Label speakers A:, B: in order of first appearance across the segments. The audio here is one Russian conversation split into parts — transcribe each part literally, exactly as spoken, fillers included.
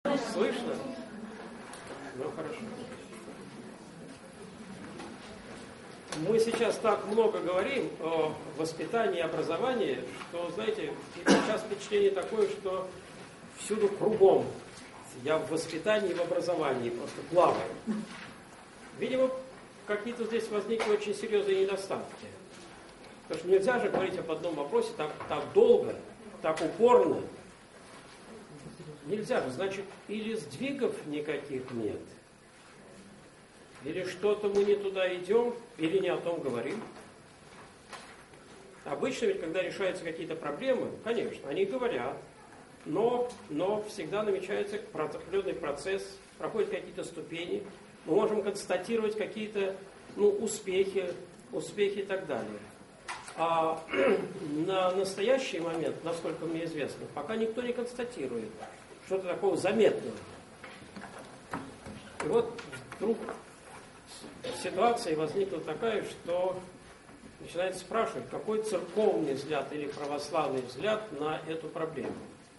A: Слышно? Ну, хорошо. Мы сейчас так много говорим о воспитании и образовании, что, знаете, сейчас впечатление такое, что всюду кругом я в воспитании и в образовании просто плаваю. Видимо, какие-то здесь возникли очень серьезные недостатки. Потому что нельзя же говорить об одном вопросе так, так долго, так упорно. Нельзя же, значит, или сдвигов никаких нет, или что-то мы не туда идем, или не о том говорим. Обычно ведь, когда решаются какие-то проблемы, конечно, они говорят, но, но всегда намечается определенный процесс, проходят какие-то ступени, мы можем констатировать какие-то ну, успехи, успехи и так далее. А на настоящий момент, насколько мне известно, пока никто не констатирует что-то такого заметного. И вот вдруг ситуация возникла такая, что начинает спрашивать, какой церковный взгляд или православный взгляд на эту проблему.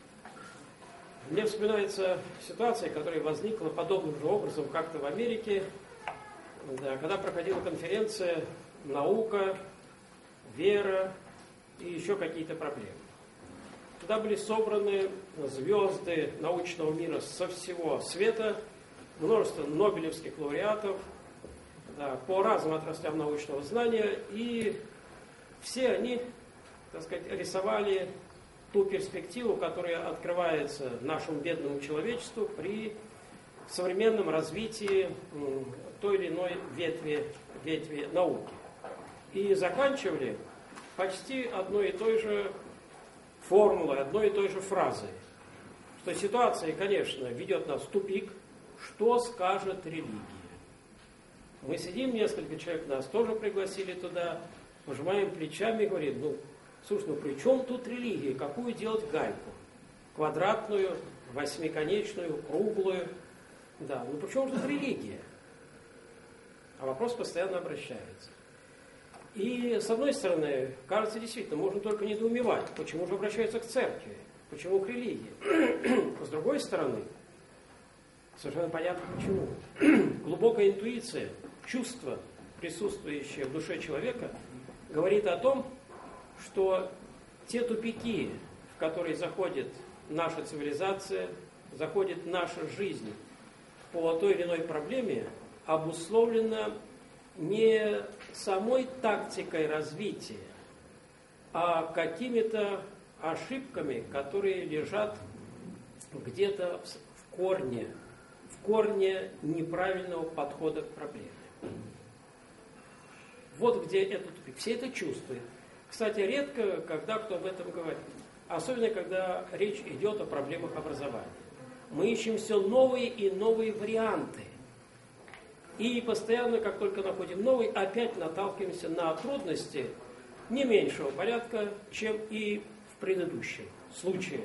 A: Мне вспоминается ситуация, которая возникла подобным же образом как-то в Америке, да, когда проходила конференция «Наука», «Вера» и еще какие-то проблемы. Туда были собраны звезды научного мира со всего света, множество нобелевских лауреатов, да, по разным отраслям научного знания, и все они, так сказать, рисовали ту перспективу, которая открывается нашему бедному человечеству при современном развитии той или иной ветви, ветви науки. И заканчивали почти одной и той же формулой, одной и той же фразой, что ситуация, конечно, ведет нас в тупик, что скажет религия. Мы сидим, несколько человек нас тоже пригласили туда, пожимаем плечами и говорим, ну, слушай, ну при чем тут религия? Какую делать гайку? Квадратную, восьмиконечную, круглую? Да, ну при чем тут религия? А вопрос постоянно обращается. И, с одной стороны, кажется, действительно, можно только недоумевать, почему же обращаются к церкви, почему к религии. С другой стороны, совершенно понятно, почему. Глубокая интуиция, чувство, присутствующее в душе человека, говорит о том, что те тупики, в которые заходит наша цивилизация, заходит наша жизнь по той или иной проблеме, обусловлено не самой тактикой развития, а какими-то ошибками, которые лежат где-то в корне, в корне неправильного подхода к проблеме. Вот где этот тупик. Все это чувствуют. Кстати, редко, когда кто об этом говорит. Особенно, когда речь идет о проблемах образования. Мы ищем все новые и новые варианты. И постоянно, как только находим новый, опять наталкиваемся на трудности не меньшего порядка, чем и в предыдущем случае.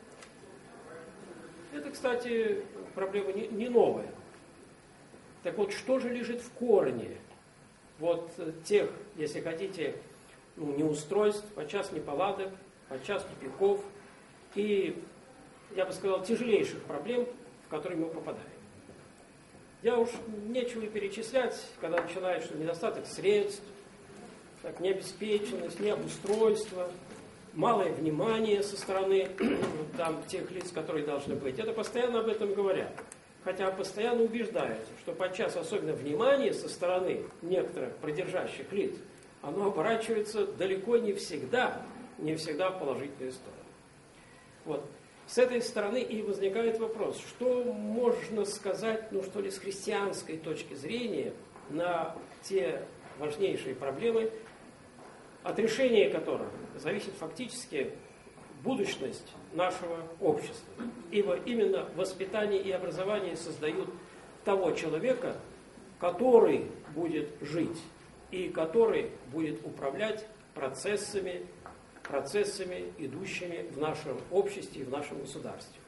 A: Это, кстати, проблема не, не новая. Так вот, что же лежит в корне вот тех, если хотите, ну, неустройств, подчас неполадок, подчас тупиков и, я бы сказал, тяжелейших проблем, в которые мы попадаем. Я уж нечего и перечислять, когда начинаешь, что недостаток средств, так, необеспеченность, необустройство, малое внимание со стороны там, тех лиц, которые должны быть. Это постоянно об этом говорят. Хотя постоянно убеждаются, что подчас особенно внимание со стороны некоторых придержащих лиц, оно оборачивается далеко не всегда, не всегда в положительную сторону. Вот. С этой стороны и возникает вопрос, что можно сказать, ну что ли, с христианской точки зрения на те важнейшие проблемы, от решения которых зависит фактически будущность нашего общества. Ибо именно воспитание и образование создают того человека, который будет жить и который будет управлять процессами, процессами, идущими в нашем обществе и в нашем государстве.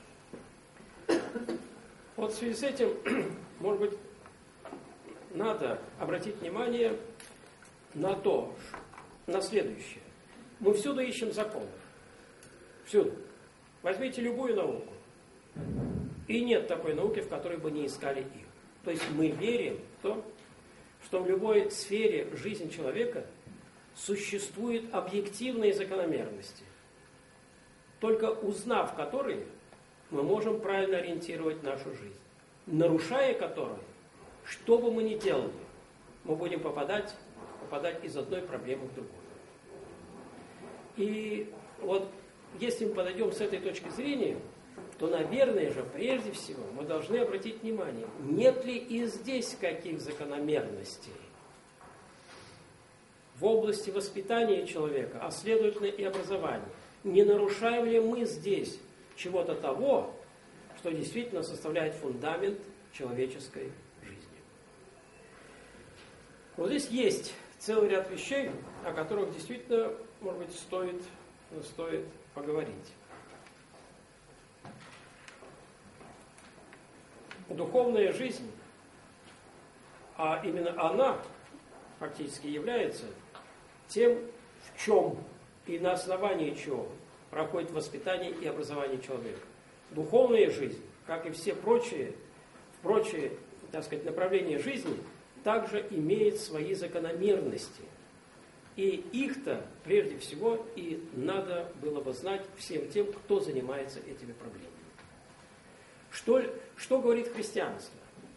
A: Вот в связи с этим, может быть, надо обратить внимание на то, на следующее. Мы всюду ищем законов. Всюду. Возьмите любую науку. И нет такой науки, в которой бы не искали их. То есть мы верим в то, что в любой сфере жизни человека существуют объективные закономерности, только узнав которые, мы можем правильно ориентировать нашу жизнь. Нарушая которые, что бы мы ни делали, мы будем попадать, попадать из одной проблемы в другую. И вот если мы подойдем с этой точки зрения, то, наверное же, прежде всего, мы должны обратить внимание, нет ли и здесь каких закономерностей в области воспитания человека, а следовательно и образования. Не нарушаем ли мы здесь чего-то того, что действительно составляет фундамент человеческой жизни? Вот здесь есть целый ряд вещей, о которых действительно, может быть, стоит, стоит поговорить. Духовная жизнь, а именно она фактически является тем, в чем и на основании чего проходит воспитание и образование человека. Духовная жизнь, как и все прочие, прочие, так сказать, направления жизни, также имеет свои закономерности. И их-то, прежде всего, и надо было бы знать всем тем, кто занимается этими проблемами. Что, что говорит христианство?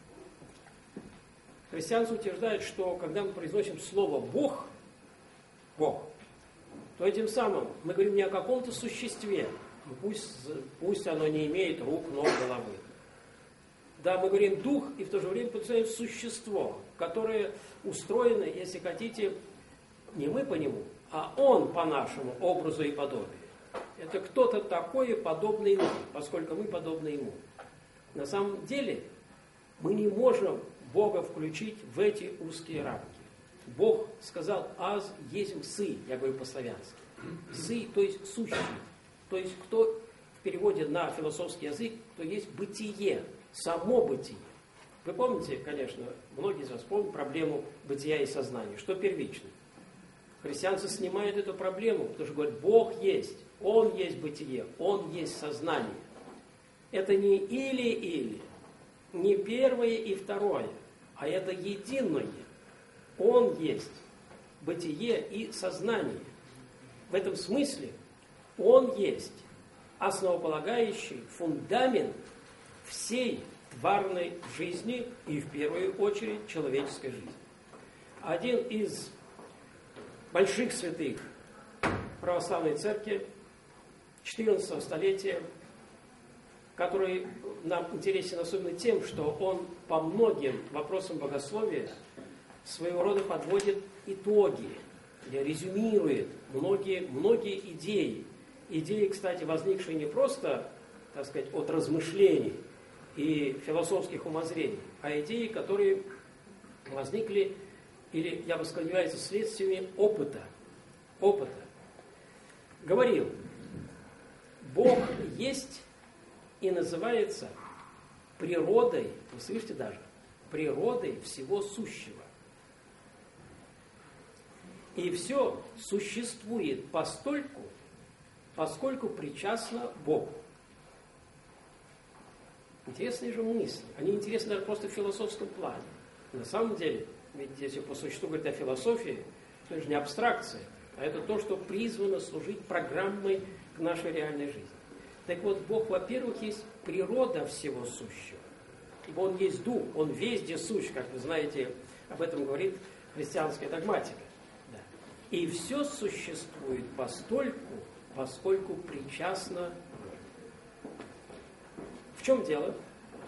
A: Христианство утверждает, что когда мы произносим слово «Бог», Бог, то этим самым мы говорим не о каком-то существе, пусть, пусть оно не имеет рук, ног, головы. Да, мы говорим «дух», и в то же время представляем существо, которое устроено, если хотите, не мы по нему, а он по нашему образу и подобию. Это кто-то такое, подобный нам, поскольку мы подобны ему. На самом деле мы не можем Бога включить в эти узкие рамки. Бог сказал «аз есмь сы», я говорю по-славянски. Сы, то есть сущий. То есть кто в переводе на философский язык, то есть бытие, само бытие. Вы помните, конечно, многие из вас помнят проблему бытия и сознания. Что первично? Христианцы снимают эту проблему, потому что говорят, Бог есть, Он есть бытие, Он есть сознание. Это не или-или, не первое и второе, а это единое. Он есть бытие и сознание. В этом смысле Он есть основополагающий фундамент всей тварной жизни и в первую очередь человеческой жизни. Один из больших святых православной церкви четырнадцатого столетия, который нам интересен особенно тем, что он по многим вопросам богословия своего рода подводит итоги, или резюмирует многие, многие идеи. Идеи, кстати, возникшие не просто, так сказать, от размышлений и философских умозрений, а идеи, которые возникли, или, я бы сказал, являются следствиями опыта. Опыта. Говорил, Бог есть и называется природой, вы слышите даже, природой всего сущего. И все существует постольку, поскольку причастно Богу. Интересные же мысли. Они интересны даже просто в философском плане. На самом деле, ведь если по существу говорить о философии, то это же не абстракция, а это то, что призвано служить программой к нашей реальной жизни. Так вот, Бог, во-первых, есть природа всего сущего. Ибо Он есть Дух, Он везде сущ, как вы знаете, об этом говорит христианская догматика. Да. И все существует постольку, поскольку причастно Богу. В чем дело?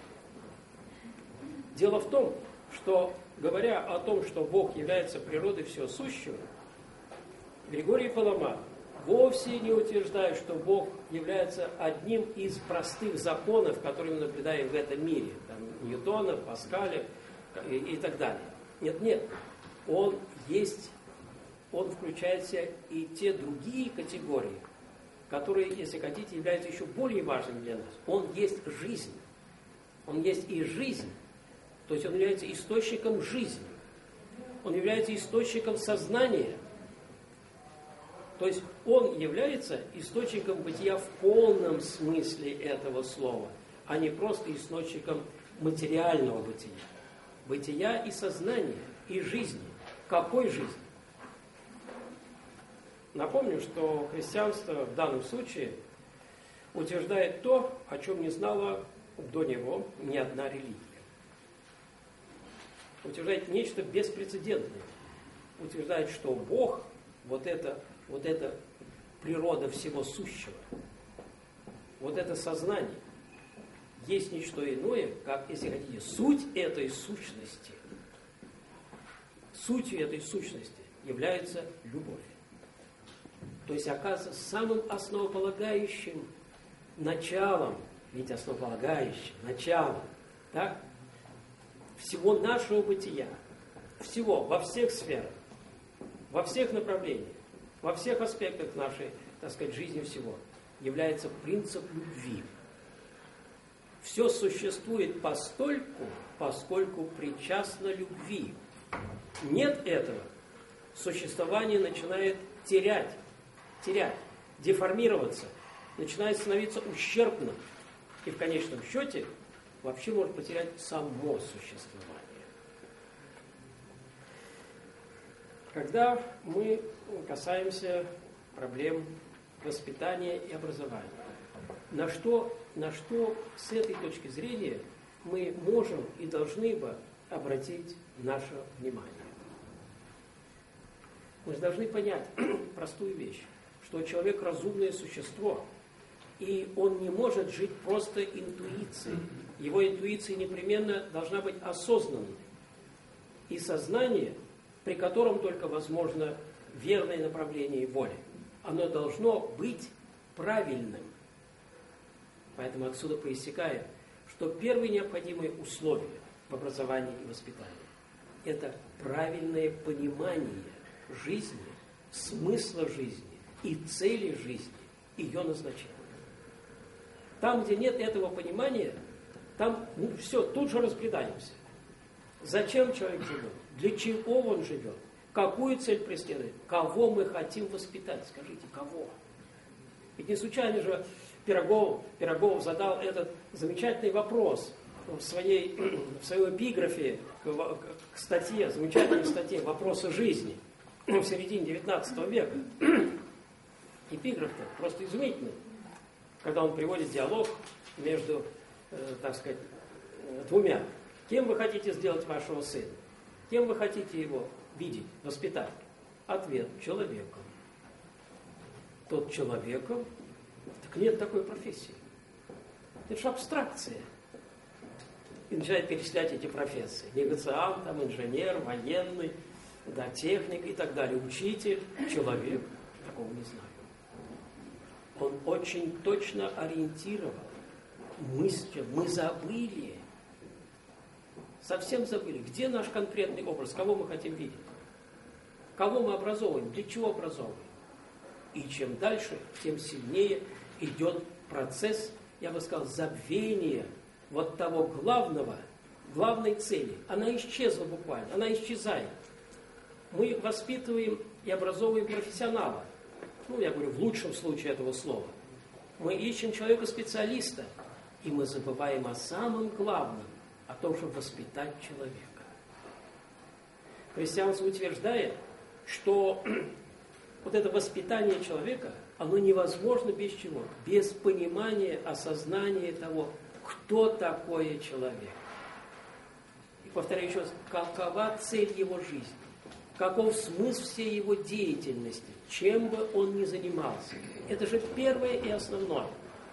A: Дело в том, что, говоря о том, что Бог является природой всего сущего, Григорий Паламар вовсе не утверждает, что Бог является одним из простых законов, которые мы наблюдаем в этом мире. Там, Ньютона, Паскаля и, и так далее. Нет, нет. Он есть, он включает в себя и те другие категории, которые, если хотите, являются еще более важными для нас. Он есть жизнь. Он есть и жизнь. То есть он является источником жизни. Он является источником сознания. То есть он является источником бытия в полном смысле этого слова. а не просто источником материального бытия. Бытия и сознания, и жизни. Какой жизни? Напомню, что христианство в данном случае утверждает то, о чем не знала до него ни одна религия. Утверждает нечто беспрецедентное. Утверждает, что Бог, вот это, вот это природа всего сущего, вот это сознание, есть не что иное, как, если хотите, суть этой сущности. Сутью этой сущности является любовь. То есть, оказывается, самым основополагающим началом, ведь основополагающим началом, так, всего нашего бытия, всего, во всех сферах, во всех направлениях, во всех аспектах нашей, так сказать, жизни всего, является принцип любви. Все существует постольку, поскольку причастно любви. Нет этого, существование начинает терять, терять, деформироваться, начинает становиться ущербным. И в конечном счете вообще может потерять само существование. Когда мы касаемся проблем воспитания и образования, на что, на что с этой точки зрения мы можем и должны бы обратить наше внимание? Мы же должны понять простую вещь, что человек разумное существо, и он не может жить просто интуицией. Его интуиция непременно должна быть осознанной. И сознание, при котором только возможно верное направление воли, оно должно быть правильным. Поэтому отсюда проистекает, что первое необходимое условие в образовании и воспитании – это правильное понимание жизни, смысла жизни и цели жизни, ее назначения. Там, где нет этого понимания, там ну, все, тут же разбредаемся. Зачем человек живет? Для чего он живет? Какую цель преследует? Кого мы хотим воспитать? Скажите, кого? Ведь не случайно же Пирогов, Пирогов задал этот замечательный вопрос в своей, в своей эпиграфе к, к статье, замечательной статье «Вопросы жизни» в середине девятнадцатого века. Эпиграф-то просто изумительный, когда он приводит диалог между, э, так сказать, двумя. Кем вы хотите сделать вашего сына? Кем вы хотите его видеть, воспитать? Ответ – человеком. Тот человеком? Так нет такой профессии. Это же абстракция. И начинает перечислять эти профессии. Негациант, там, инженер, военный, да, техник и так далее. Учитель, человек. Такого не знаю. Он очень точно ориентировал мыслью. Мы забыли. Совсем забыли. Где наш конкретный образ? Кого мы хотим видеть? Кого мы образовываем? Для чего образовываем? И чем дальше, тем сильнее идет процесс, я бы сказал, забвения вот того главного, главной цели. Она исчезла буквально, она исчезает. Мы воспитываем и образовываем профессионала. Ну, я говорю, в лучшем случае этого слова. Мы ищем человека-специалиста, и мы забываем о самом главном, о том, чтобы воспитать человека. Христианство утверждает, что вот это воспитание человека, оно невозможно без чего? Без понимания, осознания того, кто такой человек. И повторяю еще раз, какова цель его жизни, каков смысл всей его деятельности, чем бы он ни занимался. Это же первое и основное.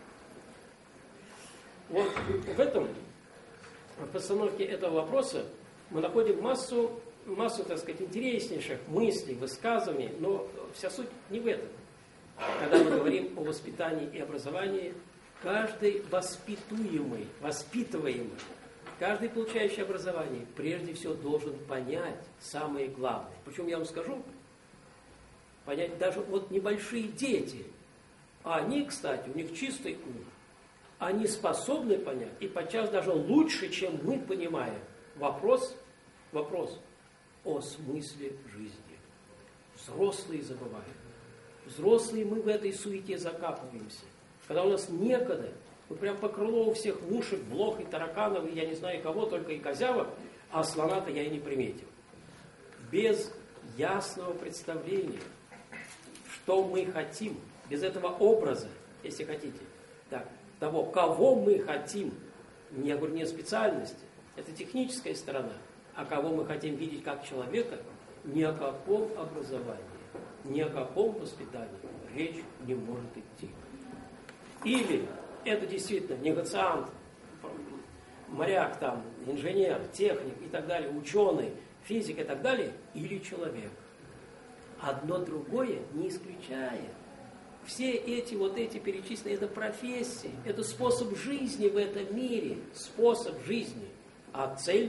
A: Вот в этом, в постановке этого вопроса мы находим массу, массу, так сказать, интереснейших мыслей, высказываний, но вся суть не в этом. Когда мы говорим о воспитании и образовании, каждый воспитуемый, воспитываемый, каждый получающий образование, прежде всего должен понять самое главное. Причем я вам скажу, понять даже вот небольшие дети, а они, кстати, у них чистый ум, они способны понять, и подчас даже лучше, чем мы понимаем, вопрос, вопрос о смысле жизни. Взрослые забывают. Взрослые мы в этой суете закапываемся. Когда у нас некогда Вот прям по крылу у всех мушек, блох и тараканов, и я не знаю кого, только и козявок, а слона-то я и не приметил. Без ясного представления, что мы хотим, без этого образа, если хотите, так, того, кого мы хотим, не, я говорю, не специальности, это техническая сторона, а кого мы хотим видеть как человека, ни о каком образовании, ни о каком воспитании речь не может идти. Или это действительно негациант, моряк, там, инженер, техник и так далее, ученый, физик и так далее, или человек. Одно другое не исключает. Все эти вот эти перечисленные, это профессии, это способ жизни в этом мире, способ жизни. А цель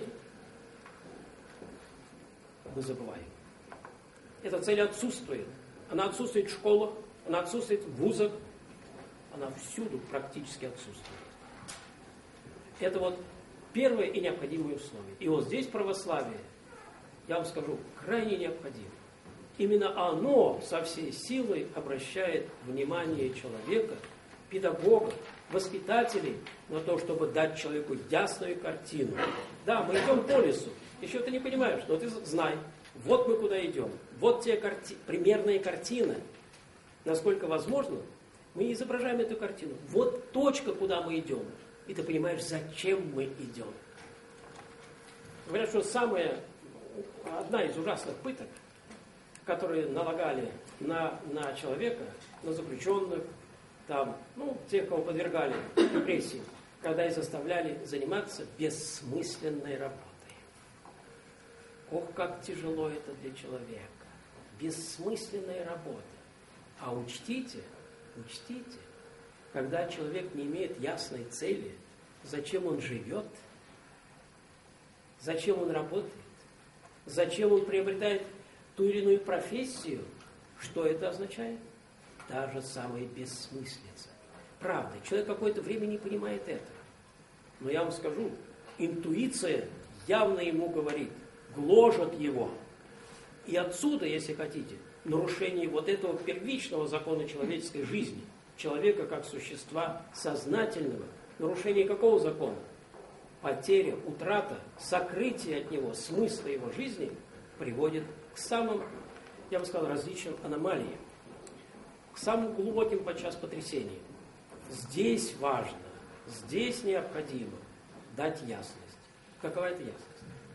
A: мы забываем. Эта цель отсутствует. Она отсутствует в школах, она отсутствует в вузах, она всюду практически отсутствует. Это вот первое и необходимое условие. И вот здесь православие, я вам скажу, крайне необходимо. Именно оно со всей силой обращает внимание человека, педагога, воспитателей на то, чтобы дать человеку ясную картину. Да, мы идем по лесу, еще ты не понимаешь, но ты знай, вот мы куда идем, вот те карти... примерные картины. Насколько возможно, мы изображаем эту картину. Вот точка, куда мы идем. И ты понимаешь, зачем мы идем. Говорят, что самая, одна из ужасных пыток, которые налагали на, на человека, на заключенных, там, ну, тех, кого подвергали репрессии, когда их заставляли заниматься бессмысленной работой. Ох, как тяжело это для человека. Бессмысленная работа. А учтите, учтите, когда человек не имеет ясной цели, зачем он живет, зачем он работает, зачем он приобретает ту или иную профессию, что это означает? Та же самая бессмыслица. Правда, человек какое-то время не понимает этого. Но я вам скажу, интуиция явно ему говорит, гложет его. И отсюда, если хотите, нарушение вот этого первичного закона человеческой жизни, человека как существа сознательного, нарушение какого закона? Потеря, утрата, сокрытие от него смысла его жизни приводит к самым, я бы сказал, различным аномалиям, к самым глубоким подчас потрясениям. Здесь важно, здесь необходимо дать ясность. Какова эта ясность?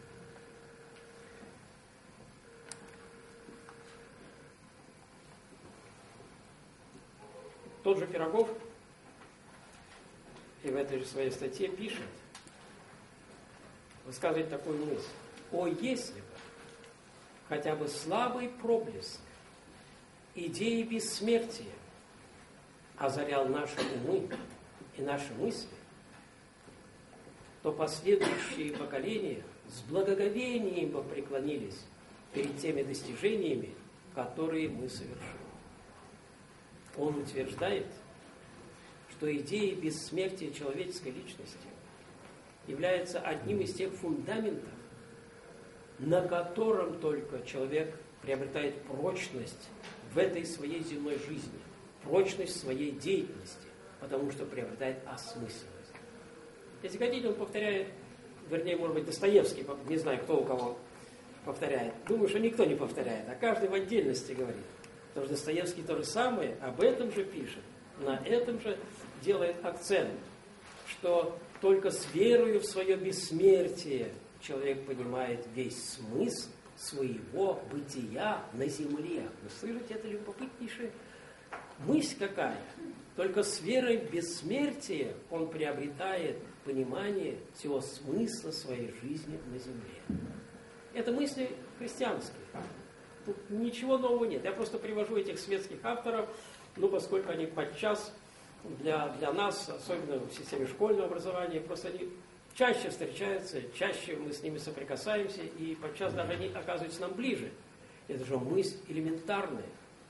A: Тот же Пирогов и в этой же своей статье пишет, высказывает такую мысль: о, если бы хотя бы слабый проблеск идеи бессмертия озарял наши умы и наши мысли, то последующие поколения с благоговением бы преклонились перед теми достижениями, которые мы совершили. Он утверждает, что идея бессмертия человеческой личности является одним из тех фундаментов, на котором только человек приобретает прочность в этой своей земной жизни, прочность своей деятельности, потому что приобретает осмысленность. Если хотите, он повторяет, вернее, может быть, Достоевский, не знаю, кто у кого повторяет. Думаю, что никто не повторяет, а каждый в отдельности говорит. Потому что Достоевский то же самое, об этом же пишет, на этом же делает акцент, что только с верою в свое бессмертие человек понимает весь смысл своего бытия на земле. Вы слышите, это любопытнейшая мысль какая? Только с верой в бессмертие он приобретает понимание всего смысла своей жизни на земле. Это мысли христианские. Тут ничего нового нет. Я просто привожу этих светских авторов, ну, поскольку они подчас для, для нас, особенно в системе школьного образования, просто они чаще встречаются, чаще мы с ними соприкасаемся, и подчас даже они оказываются нам ближе. Это же мысль элементарная.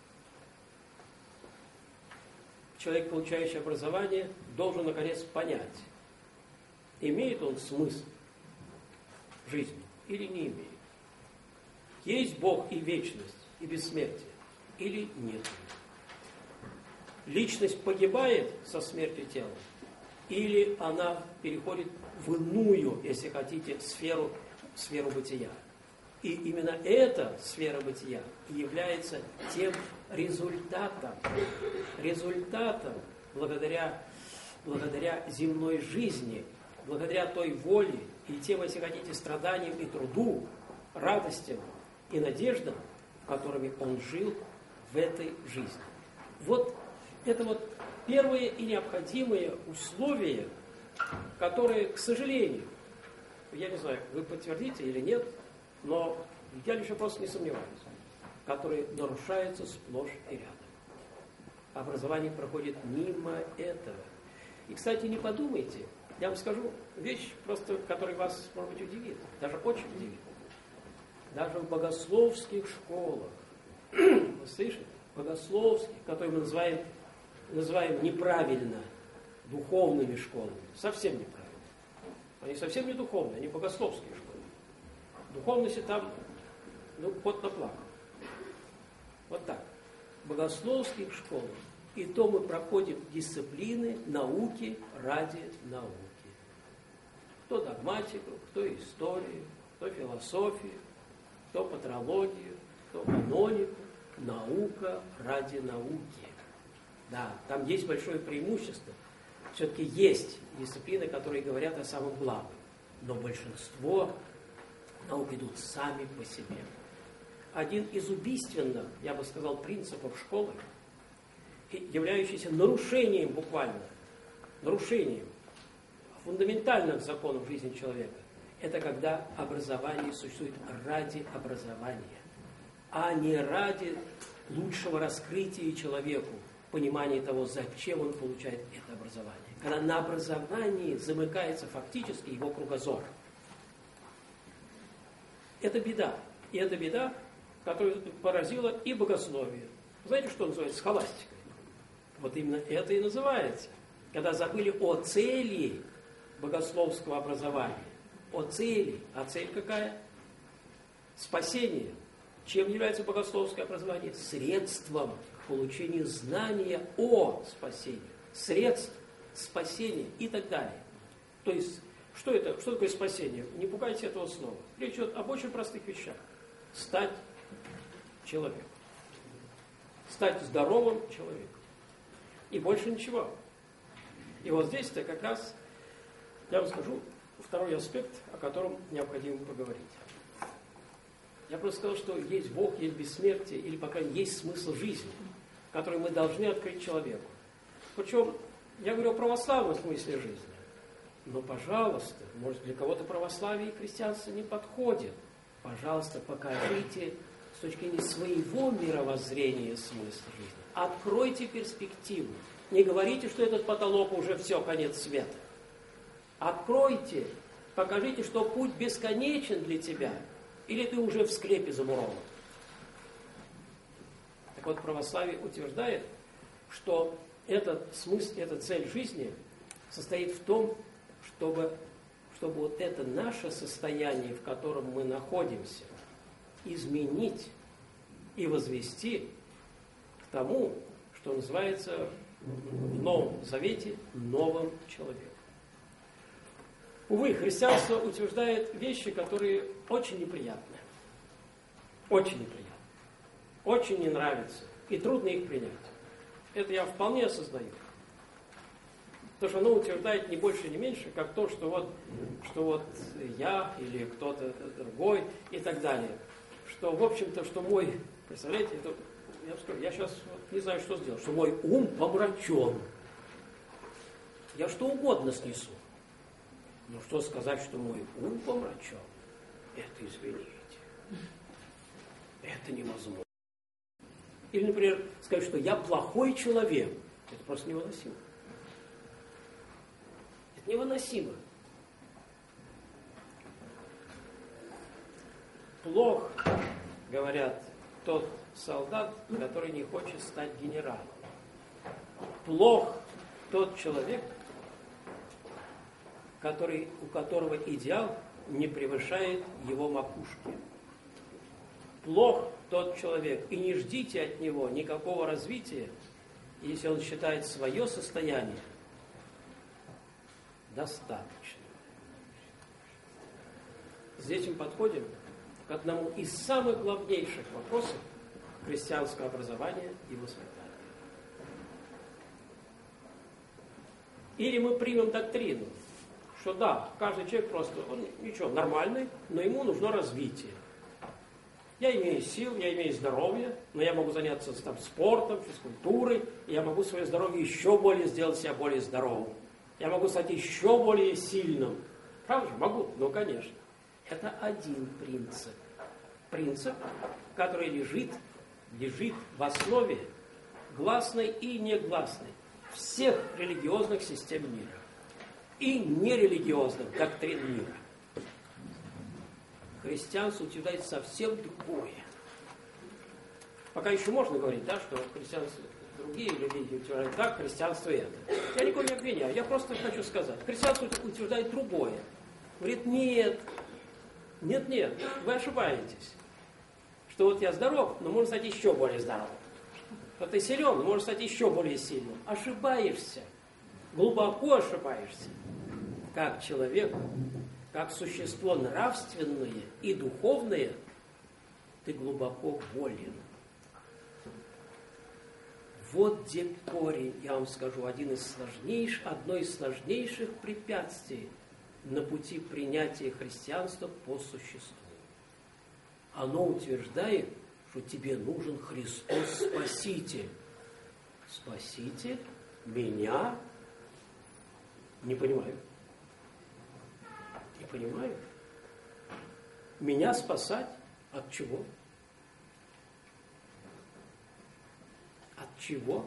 A: Человек, получающий образование, должен, наконец, понять, имеет он смысл жизни или не имеет. Есть Бог и вечность, и бессмертие, или нет. Личность погибает со смертью тела, или она переходит в иную, если хотите, сферу, сферу бытия. И именно эта сфера бытия является тем результатом, результатом благодаря, благодаря земной жизни, благодаря той воле и тем, если хотите, страданиям и труду, радостям и надеждам, которыми он жил в этой жизни. Вот это вот первые и необходимые условия, которые, к сожалению, я не знаю, вы подтвердите или нет, но я лишь просто не сомневаюсь, которые нарушаются сплошь и рядом. Образование проходит мимо этого. И, кстати, не подумайте, я вам скажу вещь, просто, которая вас, может быть, удивит, даже очень удивит. Даже в богословских школах, вы слышите, богословских, которые мы называем, называем неправильно духовными школами, совсем неправильно. Они совсем не духовные, они богословские школы. Духовности там, ну, кот наплакал. Вот так. В богословских школах. И то мы проходим дисциплины, науки ради науки. Кто догматику, кто историю, кто философию, кто патрологию, кто канонику. Наука ради науки. Да, там есть большое преимущество. Все-таки есть дисциплины, которые говорят о самом главном. Но большинство наук идут сами по себе. Один из убийственных, я бы сказал, принципов школы, являющийся нарушением буквально, нарушением фундаментальных законов жизни человека, это когда образование существует ради образования, а не ради лучшего раскрытия человеку, понимания того, зачем он получает это образование. Когда на образовании замыкается фактически его кругозор. Это беда. И это беда, которая поразила и богословие. Знаете, что называется схоластикой? Вот именно это и называется. Когда забыли о цели богословского образования. О цели. А цель какая? Спасение. Чем является богословское образование? Средством к получению знания о спасении. Средств спасения и так далее. То есть, что это? Что такое спасение? Не пугайте этого слова. Речь идет об очень простых вещах. Стать человеком. Стать здоровым человеком. И больше ничего. И вот здесь-то как раз я вам скажу второй аспект, о котором необходимо поговорить. Я просто сказал, что есть Бог, есть бессмертие, или пока есть смысл жизни, который мы должны открыть человеку. Причем, я говорю о православном смысле жизни. Но, пожалуйста, может, для кого-то православие и христианство не подходит. Пожалуйста, покажите с точки зрения своего мировоззрения смысл жизни. Откройте перспективу. Не говорите, что этот потолок уже все, конец света. Откройте, покажите, что путь бесконечен для тебя, или ты уже в склепе замурован. Так вот, православие утверждает, что этот смысл, эта цель жизни состоит в том, чтобы, чтобы вот это наше состояние, в котором мы находимся, изменить и возвести к тому, что называется в Новом Завете новым человеком. Увы, христианство утверждает вещи, которые очень неприятны. Очень неприятны. Очень не нравятся. И трудно их принять. Это я вполне осознаю. Потому что оно утверждает не больше, не меньше, как то, что вот, что вот я или кто-то другой и так далее. Что, в общем-то, что мой, представляете, это, я, скажу, я сейчас вот не знаю, что сделать, что мой ум помрачен. Я что угодно снесу. Но что сказать, что мой ум помрачен, это извините. Это невозможно. Или, например, сказать, что я плохой человек. Это просто невыносимо. Это невыносимо. Плох, говорят, тот солдат, который не хочет стать генералом. Плох тот человек, который, у которого идеал не превышает его макушки. Плох тот человек, и не ждите от него никакого развития, если он считает свое состояние достаточно. Здесь мы подходим к одному из самых главнейших вопросов христианского образования и воспитания. Или мы примем доктрину, что да, каждый человек просто, он ничего, нормальный, но ему нужно развитие. Я имею сил, я имею здоровье, но я могу заняться там, спортом, физкультурой, и я могу свое здоровье еще более сделать себя более здоровым. Я могу стать еще более сильным. Правда же? Могу? Ну, конечно. Это один принцип. Принцип, который лежит, лежит в основе гласной и негласной всех религиозных систем мира и нерелигиозных доктрин мира. Христианство утверждает совсем другое. Пока еще можно говорить, да, что христианство, другие религии утверждают так, христианство это. Я никого не обвиняю, я просто хочу сказать. Христианство утверждает другое. Говорит, нет, нет, нет, вы ошибаетесь. Что вот я здоров, но можно стать еще более здоровым. Вот ты силен, но можешь стать еще более сильным. Ошибаешься. Глубоко ошибаешься. Как человек, как существо нравственное и духовное, ты глубоко болен. Вот где корень, я вам скажу, один из сложнейших, одно из сложнейших препятствий на пути принятия христианства по существу. Оно утверждает, что тебе нужен Христос Спаситель. Спаситель? Меня? Не понимаю. Не понимаю. Меня спасать? От чего? От чего?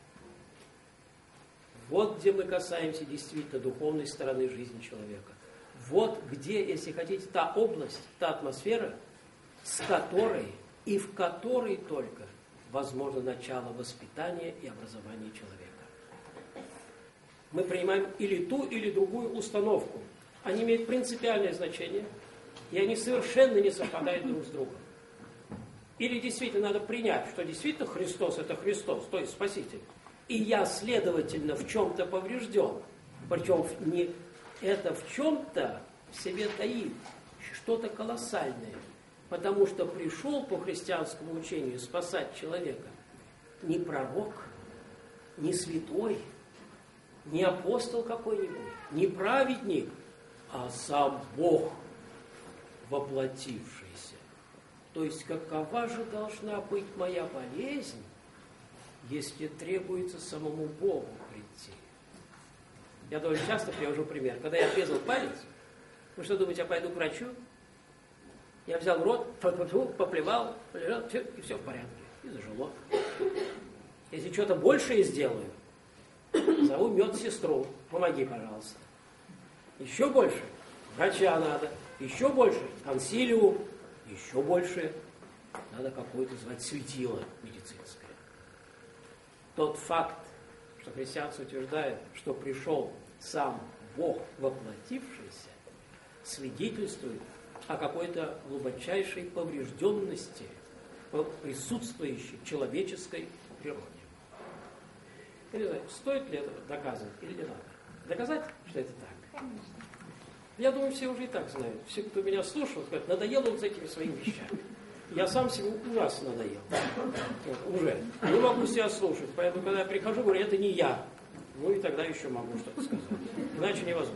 A: Вот где мы касаемся действительно духовной стороны жизни человека. Вот где, если хотите, та область, та атмосфера, с которой и в которой только возможно начало воспитания и образования человека. Мы принимаем или ту, или другую установку. Они имеют принципиальное значение, и они совершенно не совпадают друг с другом. Или действительно надо принять, что действительно Христос – это Христос, то есть Спаситель. И я, следовательно, в чем-то поврежден. Причем не это в чем-то в себе таит что-то колоссальное. Потому что пришел по христианскому учению спасать человека не пророк, не святой, не апостол какой-нибудь, не праведник, а сам Бог воплотившийся. То есть какова же должна быть моя болезнь, если требуется самому Богу прийти? Я довольно часто привожу пример. Когда я отрезал палец, вы что думаете, я пойду к врачу? Я взял в рот, поплевал, полежал, все, и все в порядке. И зажило. Если что-то большее сделаю, зову медсестру. Помоги, пожалуйста. Еще больше врача надо. Еще больше консилиум. Еще больше надо какое-то звать светило медицинское. Тот факт, что христианство утверждает, что пришел сам Бог воплотившийся, свидетельствует о какой-то глубочайшей поврежденности, присутствующей в человеческой природе. Я не знаю, стоит ли это доказывать или не надо. Доказать, что это так? Конечно. Я думаю, все уже и так знают. Все, кто меня слушал, говорят, надоело вот с этими своими вещами. Я сам себе ужасно надоел. Вот, уже. Не могу себя слушать. Поэтому, когда я прихожу, говорю, это не я. Ну и тогда еще могу что-то сказать. Иначе невозможно.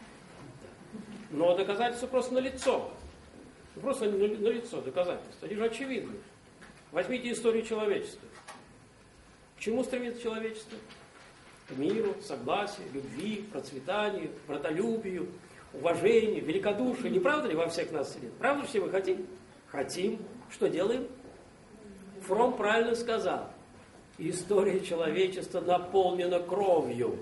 A: Но доказательства просто налицо. Просто налицо доказательства. Они же очевидны. Возьмите историю человечества. К чему стремится человечество? К миру, согласию, любви, процветанию, братолюбию, уважению, великодушию. Не правда ли во всех нас сидит? Правда все мы хотим? Хотим. Что делаем? Фром правильно сказал. История человечества наполнена кровью.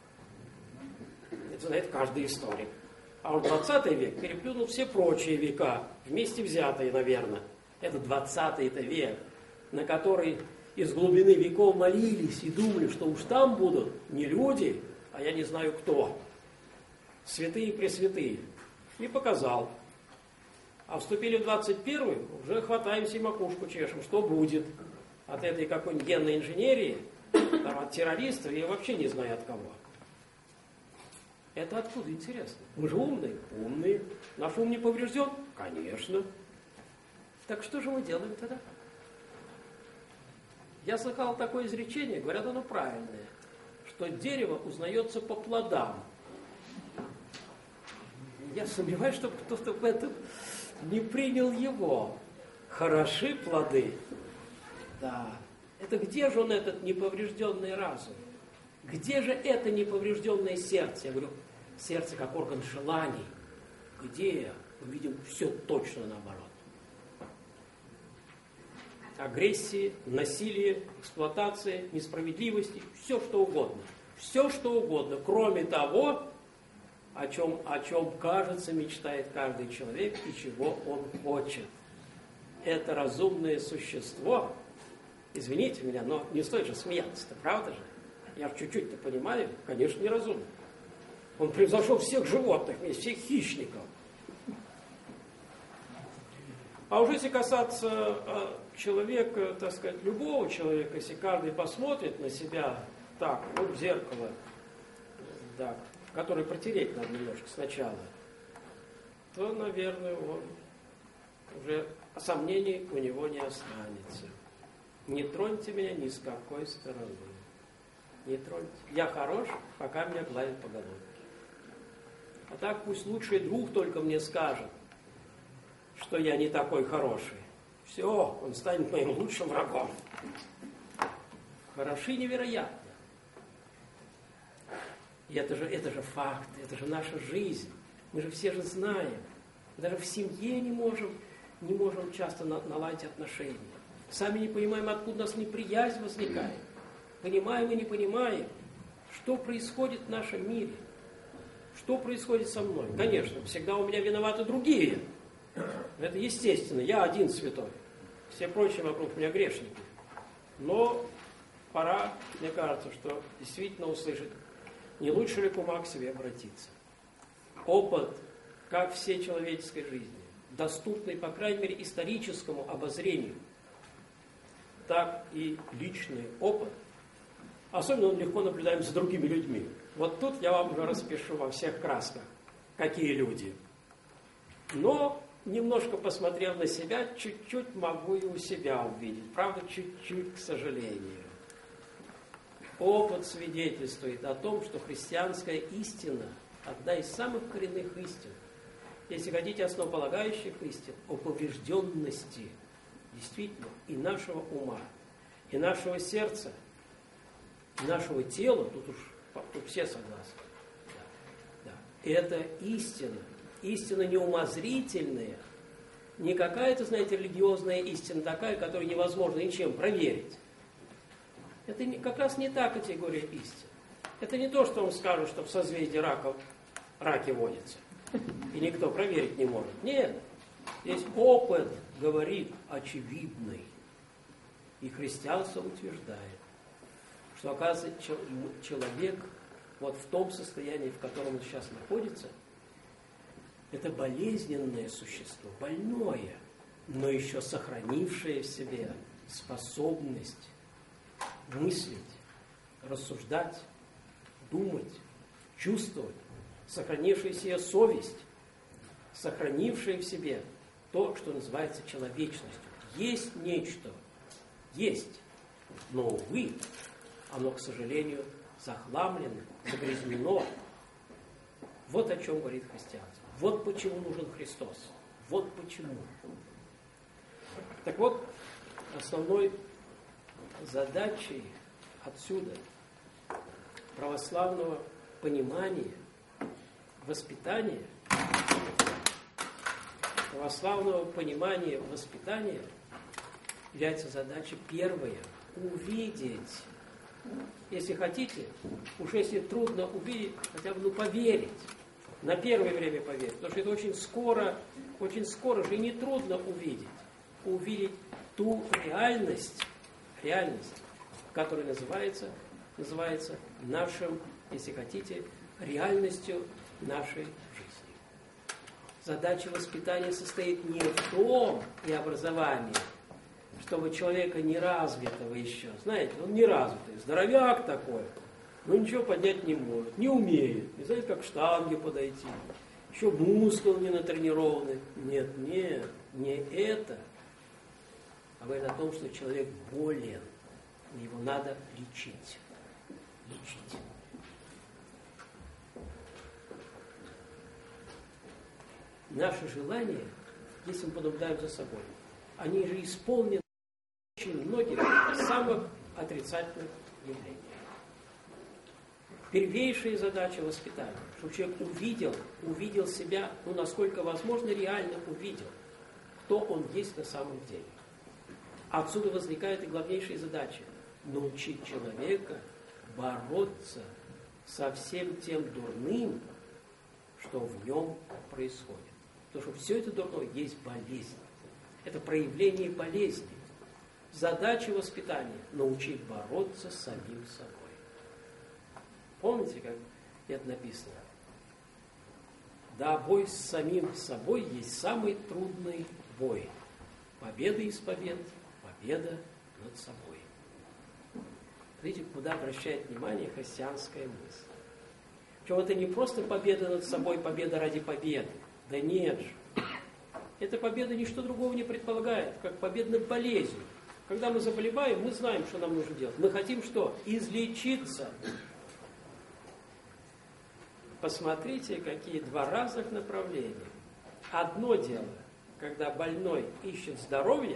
A: Это знает каждый историк. А вот двадцатый век переплюнул все прочие века, вместе взятые, наверное. Это двадцатый-то век, на который из глубины веков молились и думали, что уж там будут не люди, а я не знаю кто. Святые и пресвятые. И показал. А вступили в двадцать первый, уже хватаемся и макушку чешем. Что будет от этой какой-нибудь генной инженерии, там, от террористов, я вообще не знаю от кого. Это откуда, интересно? Мы же умные? Умные. Наш ум не поврежден? Конечно. Так что же мы делаем тогда? Я слыхал такое изречение, говорят, оно правильное, что дерево узнается по плодам. Я сомневаюсь, что кто-то в этом не принял его. Хороши плоды. Да. Это где же он, этот неповрежденный разум? Где же это неповрежденное сердце? Я говорю, сердце как орган желаний. Где? Мы видим все точно наоборот. Агрессии, насилие, эксплуатации, несправедливости, все что угодно. Все что угодно, кроме того, о чем, о чем, кажется, мечтает каждый человек и чего он хочет. Это разумное существо, извините меня, но не стоит же смеяться-то, правда же? Я же чуть-чуть-то понимаю, конечно, неразумно. Он превзошел всех животных, всех хищников. А уже если касаться э, человека, так сказать, любого человека, если каждый посмотрит на себя так, вот в зеркало, да, которое протереть надо немножко сначала, то, наверное, он уже сомнений у него не останется. Не троньте меня ни с какой стороны. Не троньте. Я хорош, пока меня гладят по головке. А так пусть лучший друг только мне скажет, что я не такой хороший. Все, он станет моим лучшим врагом. Хороши невероятно. И это же, это же факт, это же наша жизнь. Мы же все же знаем. Даже в семье не можем, не можем часто наладить отношения. Сами не понимаем, откуда у нас неприязнь возникает. Понимаем и не понимаем, что происходит в нашем мире. Что происходит со мной? Конечно, всегда у меня виноваты другие. Это естественно, я один святой. Все прочие вокруг меня грешники. Но пора, мне кажется, что действительно услышать, не лучше ли к ума к себе обратиться. Опыт, как всей человеческой жизни, доступный, по крайней мере, историческому обозрению, так и личный опыт, особенно он легко наблюдаем за другими людьми. Вот тут я вам уже распишу во всех красках, какие люди. Но, немножко посмотрев на себя, чуть-чуть могу и у себя увидеть. Правда, чуть-чуть, к сожалению. Опыт свидетельствует о том, что христианская истина – одна из самых коренных истин. Если хотите, основополагающих истин о поврежденности действительно и нашего ума, и нашего сердца, и нашего тела, тут уж тут все согласны. Да, да. Это истина. Истина не умозрительная, не какая-то, знаете, религиозная истина такая, которую невозможно ничем проверить. Это не, как раз не та категория истин. Это не то, что он скажет, что в созвездии раков раки водятся, и никто проверить не может. Нет. Здесь опыт говорит очевидный. И христианство утверждает, что, оказывается, человек вот в том состоянии, в котором он сейчас находится, это болезненное существо, больное, но еще сохранившее в себе способность мыслить, рассуждать, думать, чувствовать, сохранившее в себе совесть, сохранившее в себе то, что называется человечностью. Есть нечто, есть, но, увы, оно, к сожалению, захламлено, загрязнено. Вот о чем говорит христианство. Вот почему нужен Христос. Вот почему. Так вот, основной задачей отсюда православного понимания, воспитания, православного понимания воспитания является задача первая – увидеть. Если хотите, уж если трудно увидеть, хотя бы ну, поверить. На первое время поверить. Потому что это очень скоро, очень скоро же и нетрудно увидеть. Увидеть ту реальность, реальность, которая называется, называется нашим, если хотите, реальностью нашей жизни. Задача воспитания состоит не в том и образовании, чтобы человека неразвитого еще, знаете, он неразвитый, здоровяк такой, но ничего поднять не может, не умеет, не знает, как к штанге подойти, еще мускул не натренированный. Нет, нет, не это. А говорит о том, что человек болен, и его надо лечить. Лечить. Наши желания, если мы понаблюдаем за собой, они же исполнены очень многих самых отрицательных явлений. Первейшая задача воспитания, чтобы человек увидел, увидел себя, ну, насколько возможно, реально увидел, кто он есть на самом деле. Отсюда возникает и главнейшая задача – научить человека бороться со всем тем дурным, что в нем происходит. Потому что все это дурное есть болезнь. Это проявление болезни. Задача воспитания – научить бороться с самим собой. Помните, как это написано? Да, бой с самим собой есть самый трудный бой. Победа из побед, победа над собой. Видите, куда обращает внимание христианская мысль. Причем это не просто победа над собой, победа ради победы. Да нет же. Эта победа ничто другого не предполагает, как победа над болезнью. Когда мы заболеваем, мы знаем, что нам нужно делать. Мы хотим что? Излечиться. Посмотрите, какие два разных направления. Одно дело, когда больной ищет здоровья,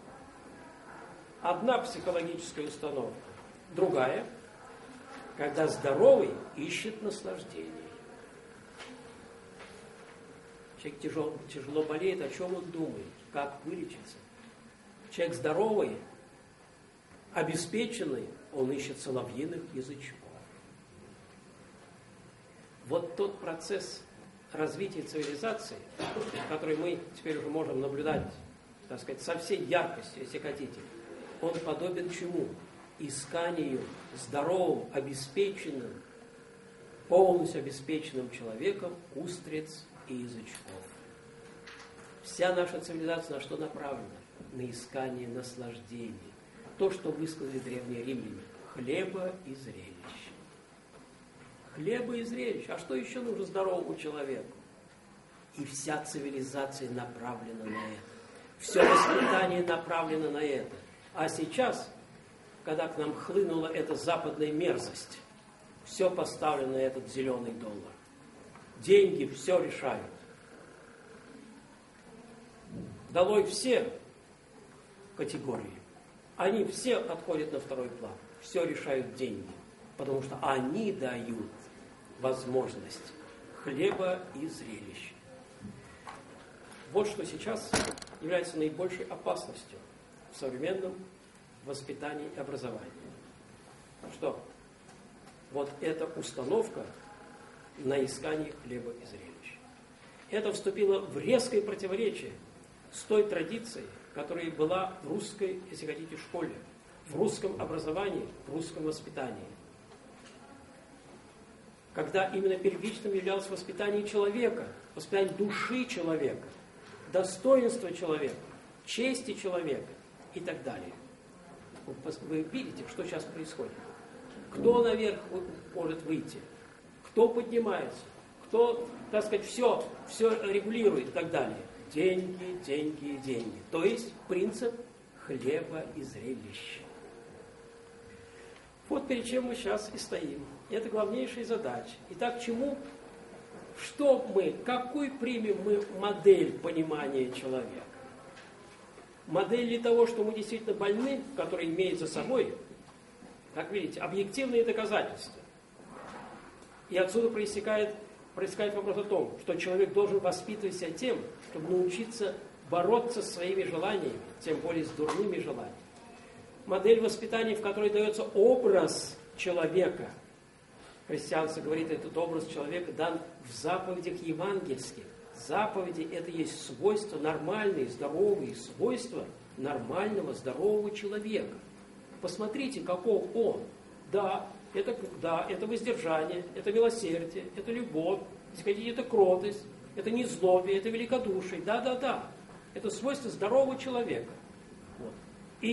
A: одна психологическая установка. Другая, когда здоровый ищет наслаждение. Человек тяжело, тяжело болеет, о чем он думает, как вылечиться. Человек здоровый, обеспеченный, он ищет соловьиных язычков. Вот тот процесс развития цивилизации, который мы теперь уже можем наблюдать, так сказать, со всей яркостью, если хотите, он подобен чему? Исканию здоровым, обеспеченным, полностью обеспеченным человеком устриц и язычков. Вся наша цивилизация на что направлена? На искание наслаждений. То, что высказали древние римляне. Хлеба и зрелищ. Хлеба и зрелищ. А что еще нужно здоровому человеку? И вся цивилизация направлена на это. Все воспитание направлено на это. А сейчас, когда к нам хлынула эта западная мерзость, все поставлено на этот зеленый доллар. Деньги все решают. Долой все категории. Они все отходят на второй план. Все решают деньги. Потому что они дают возможность хлеба и зрелищ. Вот что сейчас является наибольшей опасностью в современном воспитании и образовании. Что? Вот эта установка на искание хлеба и зрелищ. Это вступило в резкое противоречие с той традицией, которая была в русской, если хотите, школе, в русском образовании, в русском воспитании. Когда именно первичным являлось воспитание человека, воспитание души человека, достоинства человека, чести человека и так далее. Вы видите, что сейчас происходит? Кто наверх может выйти? Кто поднимается? Кто, так сказать, все, все регулирует и так далее? Деньги, деньги, деньги. То есть принцип хлеба и зрелища. Вот перед чем мы сейчас и стоим. Это главнейшая задача. Итак, чему, что мы, какой примем мы модель понимания человека? Модель ли того, что мы действительно больны, который имеет за собой, как видите, объективные доказательства. И отсюда проистекает, проистекает вопрос о том, что человек должен воспитывать себя тем, чтобы научиться бороться с своими желаниями, тем более с дурными желаниями. Модель воспитания, в которой дается образ человека. Христианство говорит, этот образ человека дан в заповедях евангельских. Заповеди – это есть свойства, нормальные, здоровые свойства нормального, здорового человека. Посмотрите, каков он. Да, это, да, это воздержание, это милосердие, это любовь, если хотите, это кротость, это незлобие, это великодушие. Да, да, да. Это свойства здорового человека. Вот. И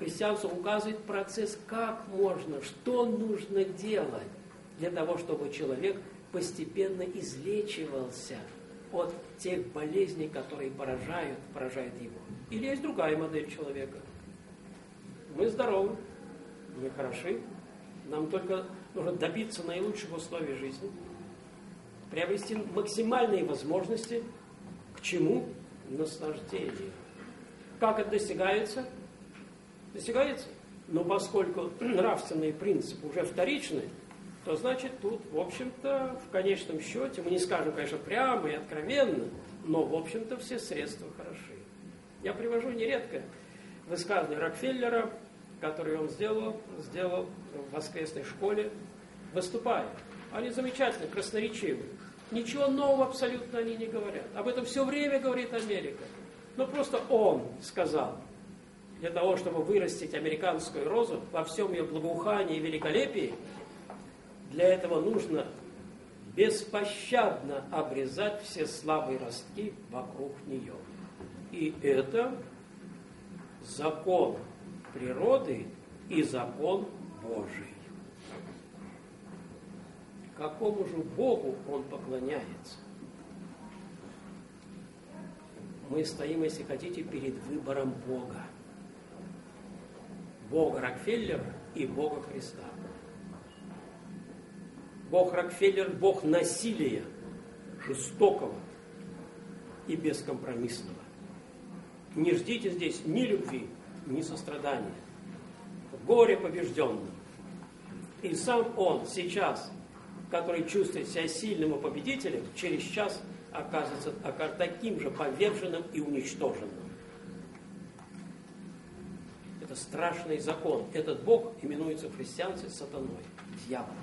A: христианство указывает процесс, как можно, что нужно делать для того, чтобы человек постепенно излечивался от тех болезней, которые поражают, поражают его. Или есть другая модель человека. Мы здоровы, мы хороши, нам только нужно добиться наилучших условий жизни, приобрести максимальные возможности к чему? Наслаждению. Как это достигается? Достигается. Но поскольку нравственные принципы уже вторичны, то значит тут, в общем-то, в конечном счете, мы не скажем, конечно, прямо и откровенно, но, в общем-то, все средства хороши. Я привожу нередко высказывание Рокфеллера, который он сделал, сделал в воскресной школе, выступая. Они замечательны, красноречивы. Ничего нового абсолютно они не говорят. Об этом все время говорит Америка. Но просто он сказал, для того, чтобы вырастить американскую розу во всем ее благоухании и великолепии, для этого нужно беспощадно обрезать все слабые ростки вокруг нее. И это закон природы и закон Божий. Какому же Богу он поклоняется? Мы стоим, если хотите, перед выбором Бога. Бога Рокфеллера и Бога Христа. Бог Рокфеллер – Бог насилия, жестокого и бескомпромиссного. Не ждите здесь ни любви, ни сострадания. Горе побежденным. И сам он сейчас, который чувствует себя сильным и победителем, через час оказывается таким же поверженным и уничтоженным. Это страшный закон. Этот Бог именуется в христианстве сатаной, дьяволом.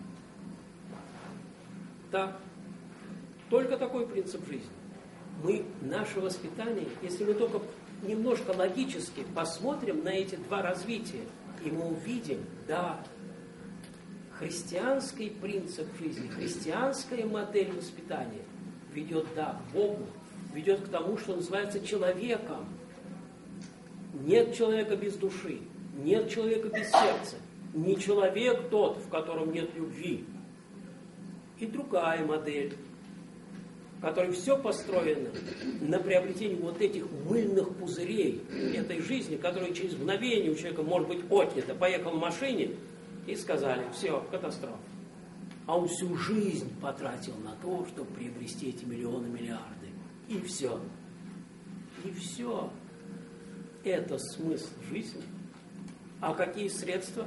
A: Да, только такой принцип жизни. Мы, наше воспитание, если мы только немножко логически посмотрим на эти два развития, и мы увидим, да, христианский принцип жизни, христианская модель воспитания ведет, да, к Богу, ведет к тому, что называется человеком. Нет человека без души, нет человека без сердца, не человек тот, в котором нет любви. И другая модель, в которой все построено на приобретении вот этих мыльных пузырей этой жизни, которые через мгновение у человека может быть отнято. Поехал в машине и сказали, все, катастрофа. А он всю жизнь потратил на то, чтобы приобрести эти миллионы, миллиарды. И все. И все. Это смысл жизни. А какие средства?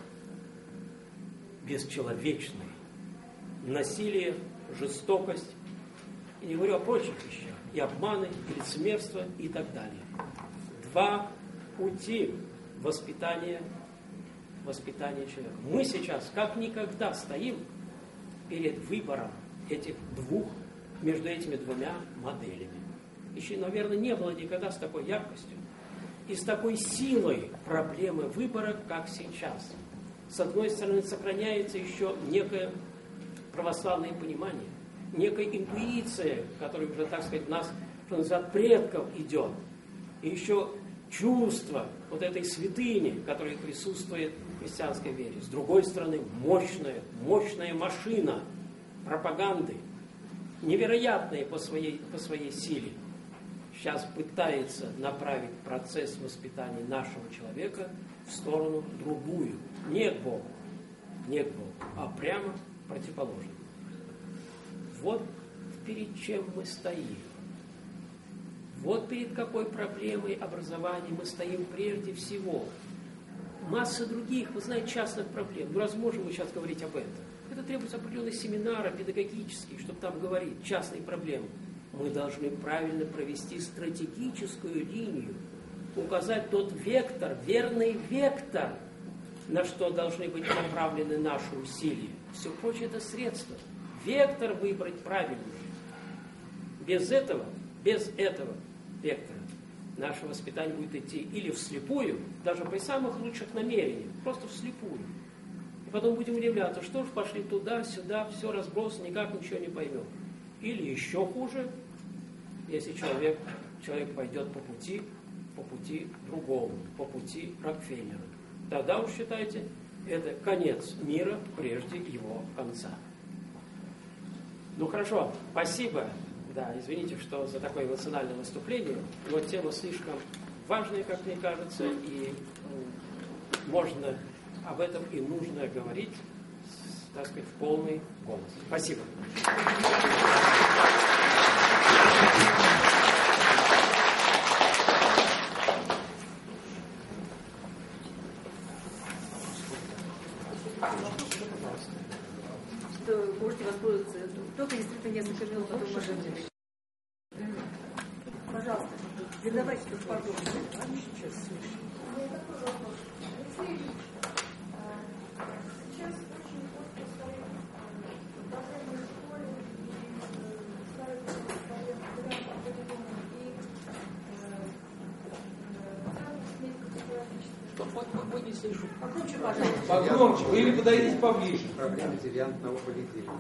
A: Бесчеловечные. Насилие, жестокость, и не говорю о прочих вещах, и обманы, и лицемерство, и так далее. Два пути воспитания, воспитания человека. Мы сейчас, как никогда, стоим перед выбором этих двух, между этими двумя моделями. Еще, наверное, не было никогда с такой яркостью и с такой силой проблемы выбора, как сейчас. С одной стороны, сохраняется еще некое православное понимание, некая интуиция, которая уже, так сказать, у нас, что называется, от предков идет. И еще чувство вот этой святыни, которая присутствует в христианской вере. С другой стороны, мощная, мощная машина пропаганды, невероятная по своей, по своей силе, сейчас пытается направить процесс воспитания нашего человека в сторону другую. Не к Богу, не к Богу, а прямо противоположно. Вот перед чем мы стоим. Вот перед какой проблемой образования мы стоим прежде всего. Масса других, вы знаете, частных проблем. Ну, разве можем мы сейчас говорить об этом? Это требуется определенный семинар педагогический, чтобы там говорить частные проблемы. Мы должны правильно провести стратегическую линию, указать тот вектор, верный вектор, на что должны быть направлены наши усилия. Все прочее это средства. Вектор выбрать правильный. Без этого, без этого вектора наше воспитание будет идти или вслепую, даже при самых лучших намерениях, просто вслепую. И потом будем удивляться, что ж пошли туда, сюда, все разбросано, никак ничего не поймем. Или еще хуже, если человек, человек пойдет по пути по пути другому, по пути Рокфеллера. Тогда уж считайте, это конец мира прежде его конца. Ну хорошо, спасибо. Да, извините, что за такое эмоциональное выступление, но тема слишком важная, как мне кажется, и ну, можно об этом и нужно говорить, так сказать, в полный голос. Спасибо.
B: Что можете воспользоваться. Только действительно несколько минут, потом можем делать. Пожалуйста, задавайте тут подробно. Сейчас слышу.
C: Сейчас очень просто стоит проблема в школе и ставится проблема и
A: Вот не слышу.
B: Погромче, пожалуйста.
D: Погромче, вы или подойдите поближе.
E: Проблема девиантного поведения.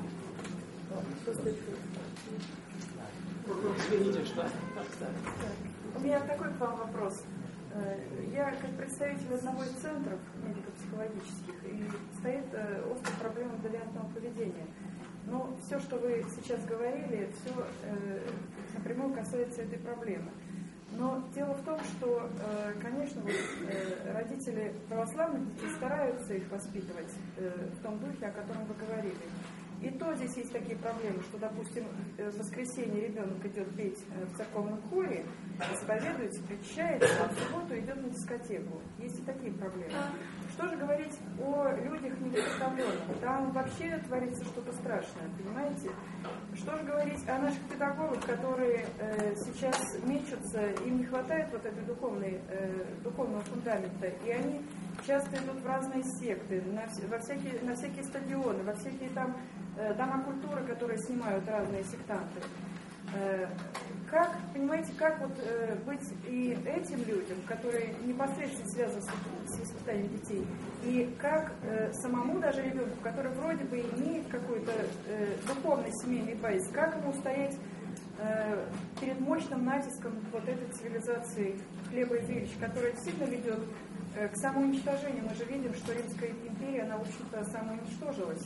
A: Извините, что...
C: У меня такой к вам вопрос. Я как представитель одного из центров медико-психологических, и стоит острая проблема девиантного поведения. Но все, что вы сейчас говорили, все напрямую касается этой проблемы. Но дело в том, что, конечно, вот, родители православных детей стараются их воспитывать в том духе, о котором вы говорили. И то здесь есть такие проблемы, что, допустим, в воскресенье ребенок идет петь в церковном хоре, исповедуется, причащается, а в субботу идет на дискотеку. Есть и такие проблемы. Что же говорить о людях неподготовленных? Там вообще творится что-то страшное, понимаете? Что же говорить о наших педагогах, которые э, сейчас мечутся, им не хватает вот этой духовной, э, духовного фундамента, и они часто идут в разные секты, на, во всякие, на всякие стадионы, во всякие там э, дома культуры, которые снимают разные сектанты. Э, как, понимаете, как вот э, быть и этим людям, которые непосредственно связаны с, с воспитанием детей, и как э, самому даже ребенку, который вроде бы имеет какой-то э, духовный семейный базис, как ему устоять э, перед мощным натиском вот этой цивилизации хлеба и зрелищ, которая действительно ведет э, к самоуничтожению. Мы же видим, что Римская империя, она, в общем-то, самоуничтожилась.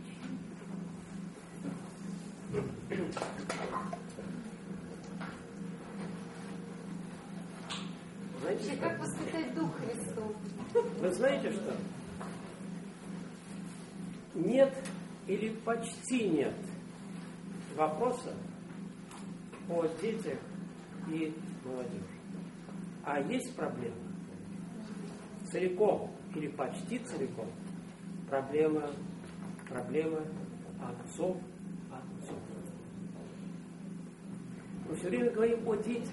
B: Знаете, как воспитать Дух Христов?
A: Вы знаете что? Нет или почти нет вопроса о детях и молодежи. А есть проблема. Целиком или почти целиком проблема, проблема отцов, отцов. Мы все время говорим о детях.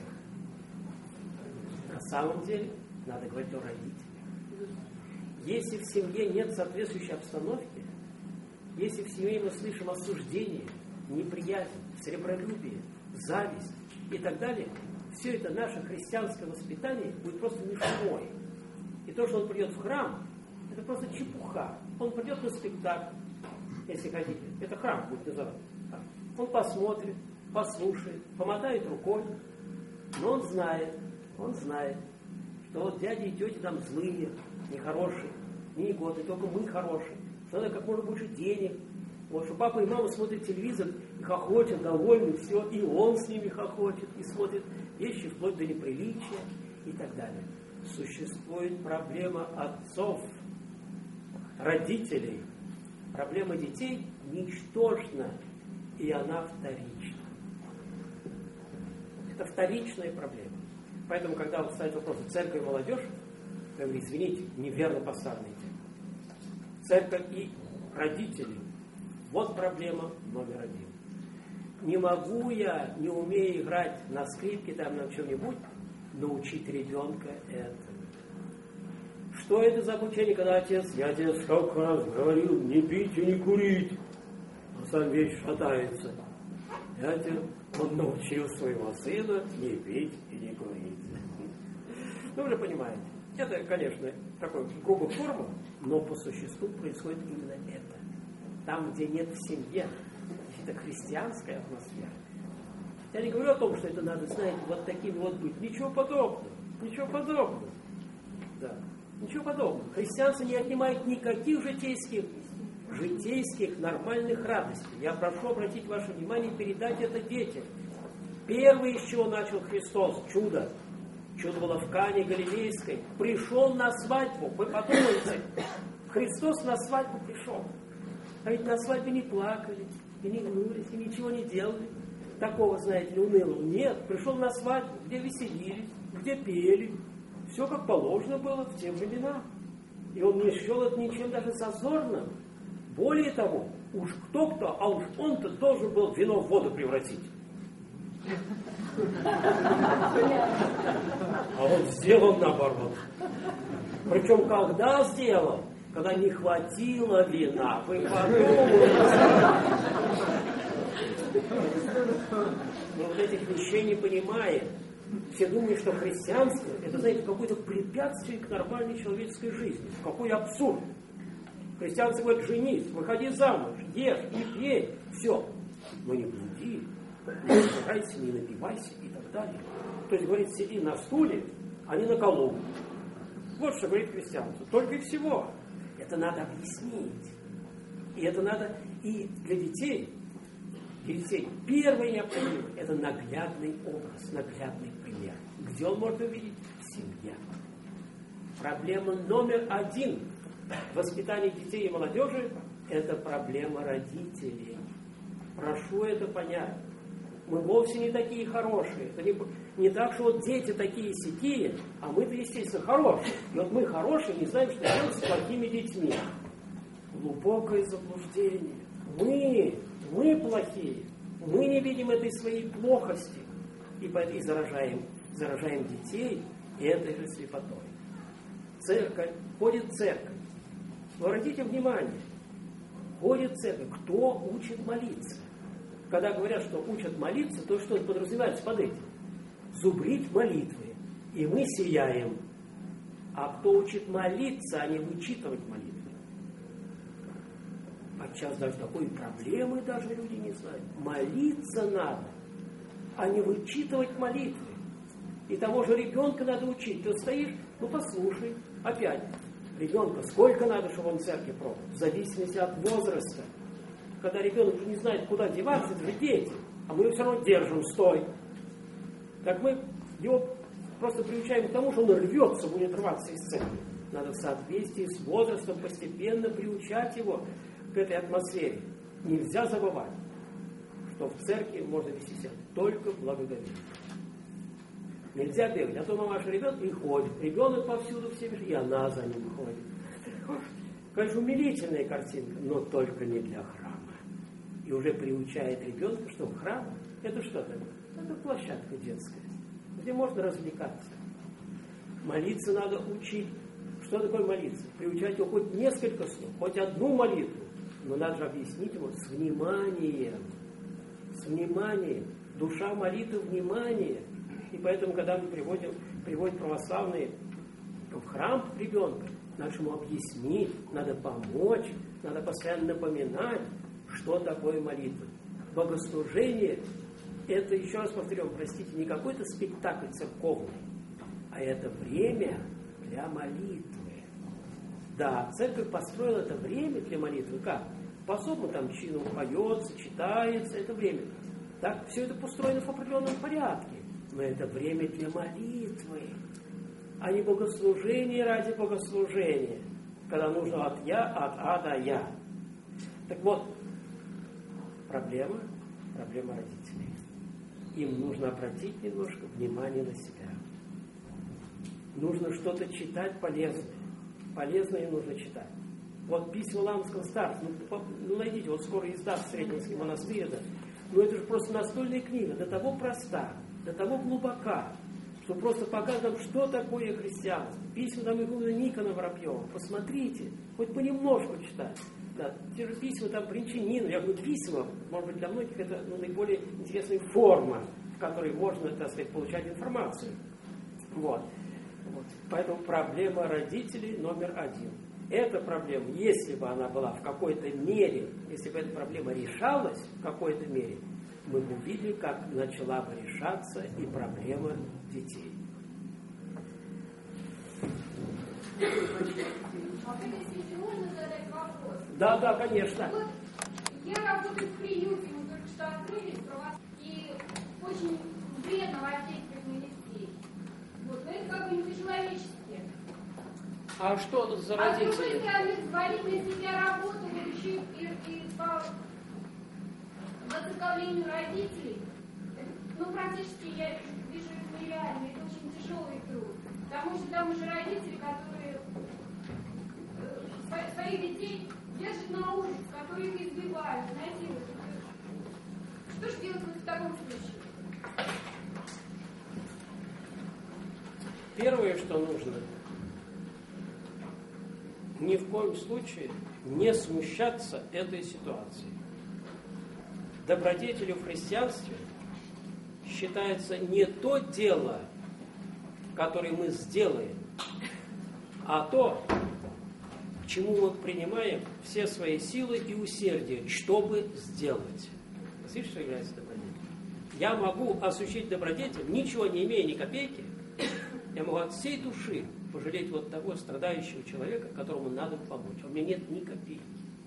A: На самом деле надо говорить о родителях. Если в семье нет соответствующей обстановки, если в семье мы слышим осуждение, неприязнь, сребролюбие, зависть и так далее, все это наше христианское воспитание будет просто мишурой. И то, что он придет в храм, это просто чепуха. Он придет на спектакль, если хотите. Это храм будет называться. Он посмотрит, послушает, помотает рукой, но он знает, он знает, что вот дяди и тети там злые, нехорошие, не годы, только мы хорошие, что надо как можно больше денег. Вот, что папа и мама смотрят телевизор и хохочет, довольны, все, и он с ними хохочет, и смотрит вещи вплоть до неприличия и так далее. Существует проблема отцов, родителей. Проблема детей ничтожна, и она вторична. Это вторичная проблема. Поэтому, когда вы ставите вопрос «церковь и молодежь», я говорю, извините, неверно поставленный текст. Церковь и родители. Вот проблема номер один. Не могу я, не умея играть на скрипке, там на чем-нибудь, научить ребенка этому. Что это за обучение, когда отец, я тебе сколько раз говорил, не пить и не курить, а сам весь шатается. Я тебе, он научил своего сына не пить и не курить. Ну, вы же понимаете, это, конечно, такой грубый форма, но по существу происходит именно это. Там, где нет в семье, это христианская атмосфера, Я не говорю о том, что это надо, знаете, вот такими вот быть. Ничего подобного. Ничего подобного. Да. Ничего подобного. Христианство не отнимает никаких житейских, житейских, нормальных радостей. Я прошу обратить ваше внимание и передать это детям. Первое, с чего начал Христос, чудо. Чудо было в Кане Галилейской. Пришел на свадьбу. Вы подумайте. Христос на свадьбу пришел. А ведь на свадьбе не плакали, и не гнулись, и ничего не делали. Такого, знаете ли, унылого. Нет, пришел на свадьбу, где веселились, где пели. Все как положено было в те времена. И он не счел это ничем даже зазорным. Более того, уж кто-кто, а уж он-то должен был вино в воду превратить. А он сделал наоборот. Причем когда сделал? Когда не хватило вина. Вы подумайте. Мы вот этих вещей не понимаем. Все думают, что христианство это, знаете, какое-то препятствие к нормальной человеческой жизни. Какой абсурд. Христианство говорит: женись, выходи замуж, ешь, и пей. Все. Но не блуди, не собирайся, не напивайся и так далее. То есть, говорит, сиди на стуле, а не на колу. Вот что говорит христианство. Только и всего. Это надо объяснить. И это надо и для детей. Для детей. Первое необходимое – это наглядный образ, наглядный пример. Где он может увидеть? Семья. Проблема номер один в воспитании детей и молодежи – это проблема родителей. Прошу это понять. Мы вовсе не такие хорошие. Это не, не так, что вот дети такие-сякие, а мы-то, естественно, хорошие. И вот мы хорошие, не знаем, что делать с плохими детьми. Глубокое заблуждение. Мы, мы плохие. Мы не видим этой своей плохости. И, и заражаем, заражаем детей этой же слепотой. Церковь, ходит церковь. Но обратите внимание, ходит церковь. Кто учит молиться? Когда говорят, что учат молиться, то что подразумевается под этим? Зубрить молитвы. И мы сияем. А кто учит молиться, а не вычитывать молитвы? Подчас даже такой проблемы даже люди не знают. Молиться надо, а не вычитывать молитвы. И того же ребенка надо учить. Ты стоишь, ну послушай, опять. Ребенка сколько надо, чтобы он в церкви пробовал? В зависимости от возраста. Когда ребенок уже не знает, куда деваться, это же дети. А мы его все равно держим, стой. Так мы его просто приучаем к тому, что он рвется, будет рваться из церкви. Надо в соответствии с возрастом постепенно приучать его к этой атмосфере. Нельзя забывать, что в церкви можно вести себя только благоговейно. Нельзя бегать. А то мамаша ребенок и ходит. Ребенок повсюду все бежит, и она за ним ходит. Конечно, умилительная картинка, но только не для храма. И уже приучает ребенка, что в храм это что такое? Это площадка детская, где можно развлекаться. Молиться надо учить. Что такое молиться? Приучать его хоть несколько слов, хоть одну молитву. Но надо же объяснить ему с вниманием. С вниманием. Душа молитвы — внимание. И поэтому, когда мы приводим, приводим православные в храм ребенка, надо ему объяснить, надо помочь, надо постоянно напоминать, что такое молитва. Богослужение – это, еще раз повторю, простите, не какой-то спектакль церковный, а это время для молитвы. Да, церковь построила это время для молитвы. Как? По особому там чину поется, читается, это время. Так, все это построено в определенном порядке. Но это время для молитвы, а не богослужение ради богослужения, когда нужно от я, от а до я. Так вот, проблема, проблема родителей. Им нужно обратить немножко внимание на себя. Нужно что-то читать полезное. Полезное нужно читать. Вот письма Ламского старца, ну, ну найдите, вот скоро издаст Сретенский монастырь, это, ну это же просто настольная книга, до того проста, до того глубока, что просто показывает, что такое христианство. Письма там Игумена Никона Воробьева. Посмотрите, хоть понемножку читать. Да, те же письма там Бринчанина. Я говорю, письма, может быть, для многих это ну, наиболее интересная форма, в которой можно, так сказать, получать информацию. Вот. Вот. Поэтому проблема родителей номер один. Эта проблема, если бы она была в какой-то мере, если бы эта проблема решалась в какой-то мере, мы увидели, как начала бы решаться и проблема детей.
F: Можно задать вопрос?
A: Да, да, конечно.
F: Вот я работаю в приюте, мы только что открылись, и очень вредно воздействует на детей. Вот, но это как бы не по-человечески.
A: А что за
F: А с другой
A: родители?
F: стороны, взвалить на себя работу, вот еще и, и по возглавлению родителей, ну, практически я вижу это нереально, это очень тяжелый труд. Потому что там уже родители, которые э, своих детей держат на улице, которые их избивают, насилуют. Что же делать в таком случае?
A: Первое, что нужно, ни в коем случае не смущаться этой ситуации. Добродетелью в христианстве считается не то дело, которое мы сделаем, а то, к чему мы принимаем все свои силы и усердия, чтобы сделать. Слышите, что является добродетелью? Я могу осуществить добродетель, ничего не имея ни копейки, я могу от всей души пожалеть вот того страдающего человека, которому надо помочь. А у меня нет ни копейки.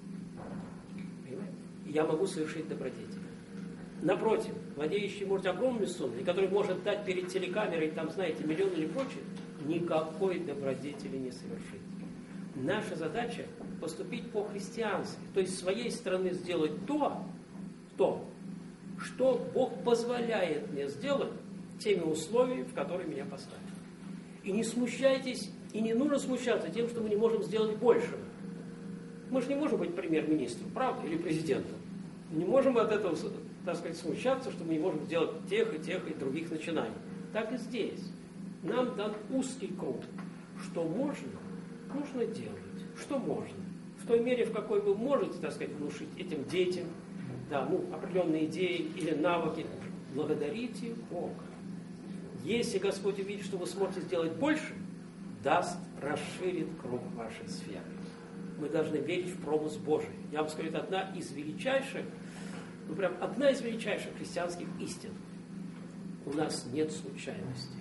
A: Понимаете? И я могу совершить добродетель. Напротив, владеющий, может, огромной суммой, и который может дать перед телекамерой, там, знаете, миллион или прочее, никакой добродетели не совершить. Наша задача поступить по-христиански, то есть с своей стороны сделать то, то, что Бог позволяет мне сделать теми условиями, в которые меня поставили. И не смущайтесь, и не нужно смущаться тем, что мы не можем сделать большего. Мы же не можем быть премьер-министром, правда, или президентом. Мы не можем от этого, так сказать, смущаться, что мы не можем сделать тех и тех и других начинаний. Так и здесь. Нам дан узкий круг. Что можно, нужно делать. Что можно. В той мере, в какой вы можете, так сказать, внушить этим детям, да, ну, определенные идеи или навыки, благодарите Бога. Если Господь увидит, что вы сможете сделать больше, даст, расширит круг вашей сферы. Мы должны верить в промысл Божий. Я вам скажу, это одна из величайших, ну прям одна из величайших христианских истин. У нас нет случайностей.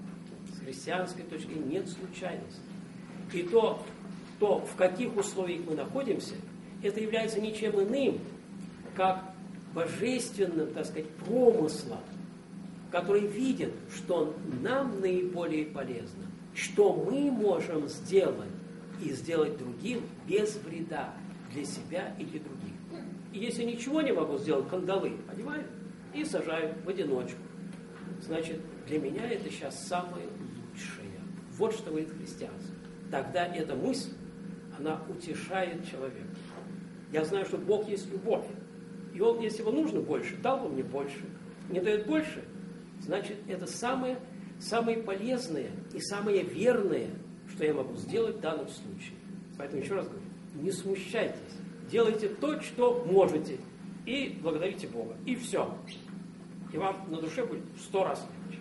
A: С христианской точки нет случайностей. И то, то, в каких условиях мы находимся, это является ничем иным, как божественным, так сказать, промыслом, который видит, что нам наиболее полезно, что мы можем сделать и сделать другим без вреда для себя и для других. И если ничего не могу сделать, кандалы, понимаете, и сажаю в одиночку. Значит, для меня это сейчас самое лучшее. Вот что говорит христианство. Тогда эта мысль, она утешает человека. Я знаю, что Бог есть любовь. И Он, если Его нужно больше, дал бы мне больше. Не дает больше, значит, это самое, самое полезное и самое верное, что я могу сделать в данном случае. Поэтому еще раз говорю, не смущайтесь. Делайте то, что можете. И благодарите Бога. И все. И вам на душе будет в сто раз легче.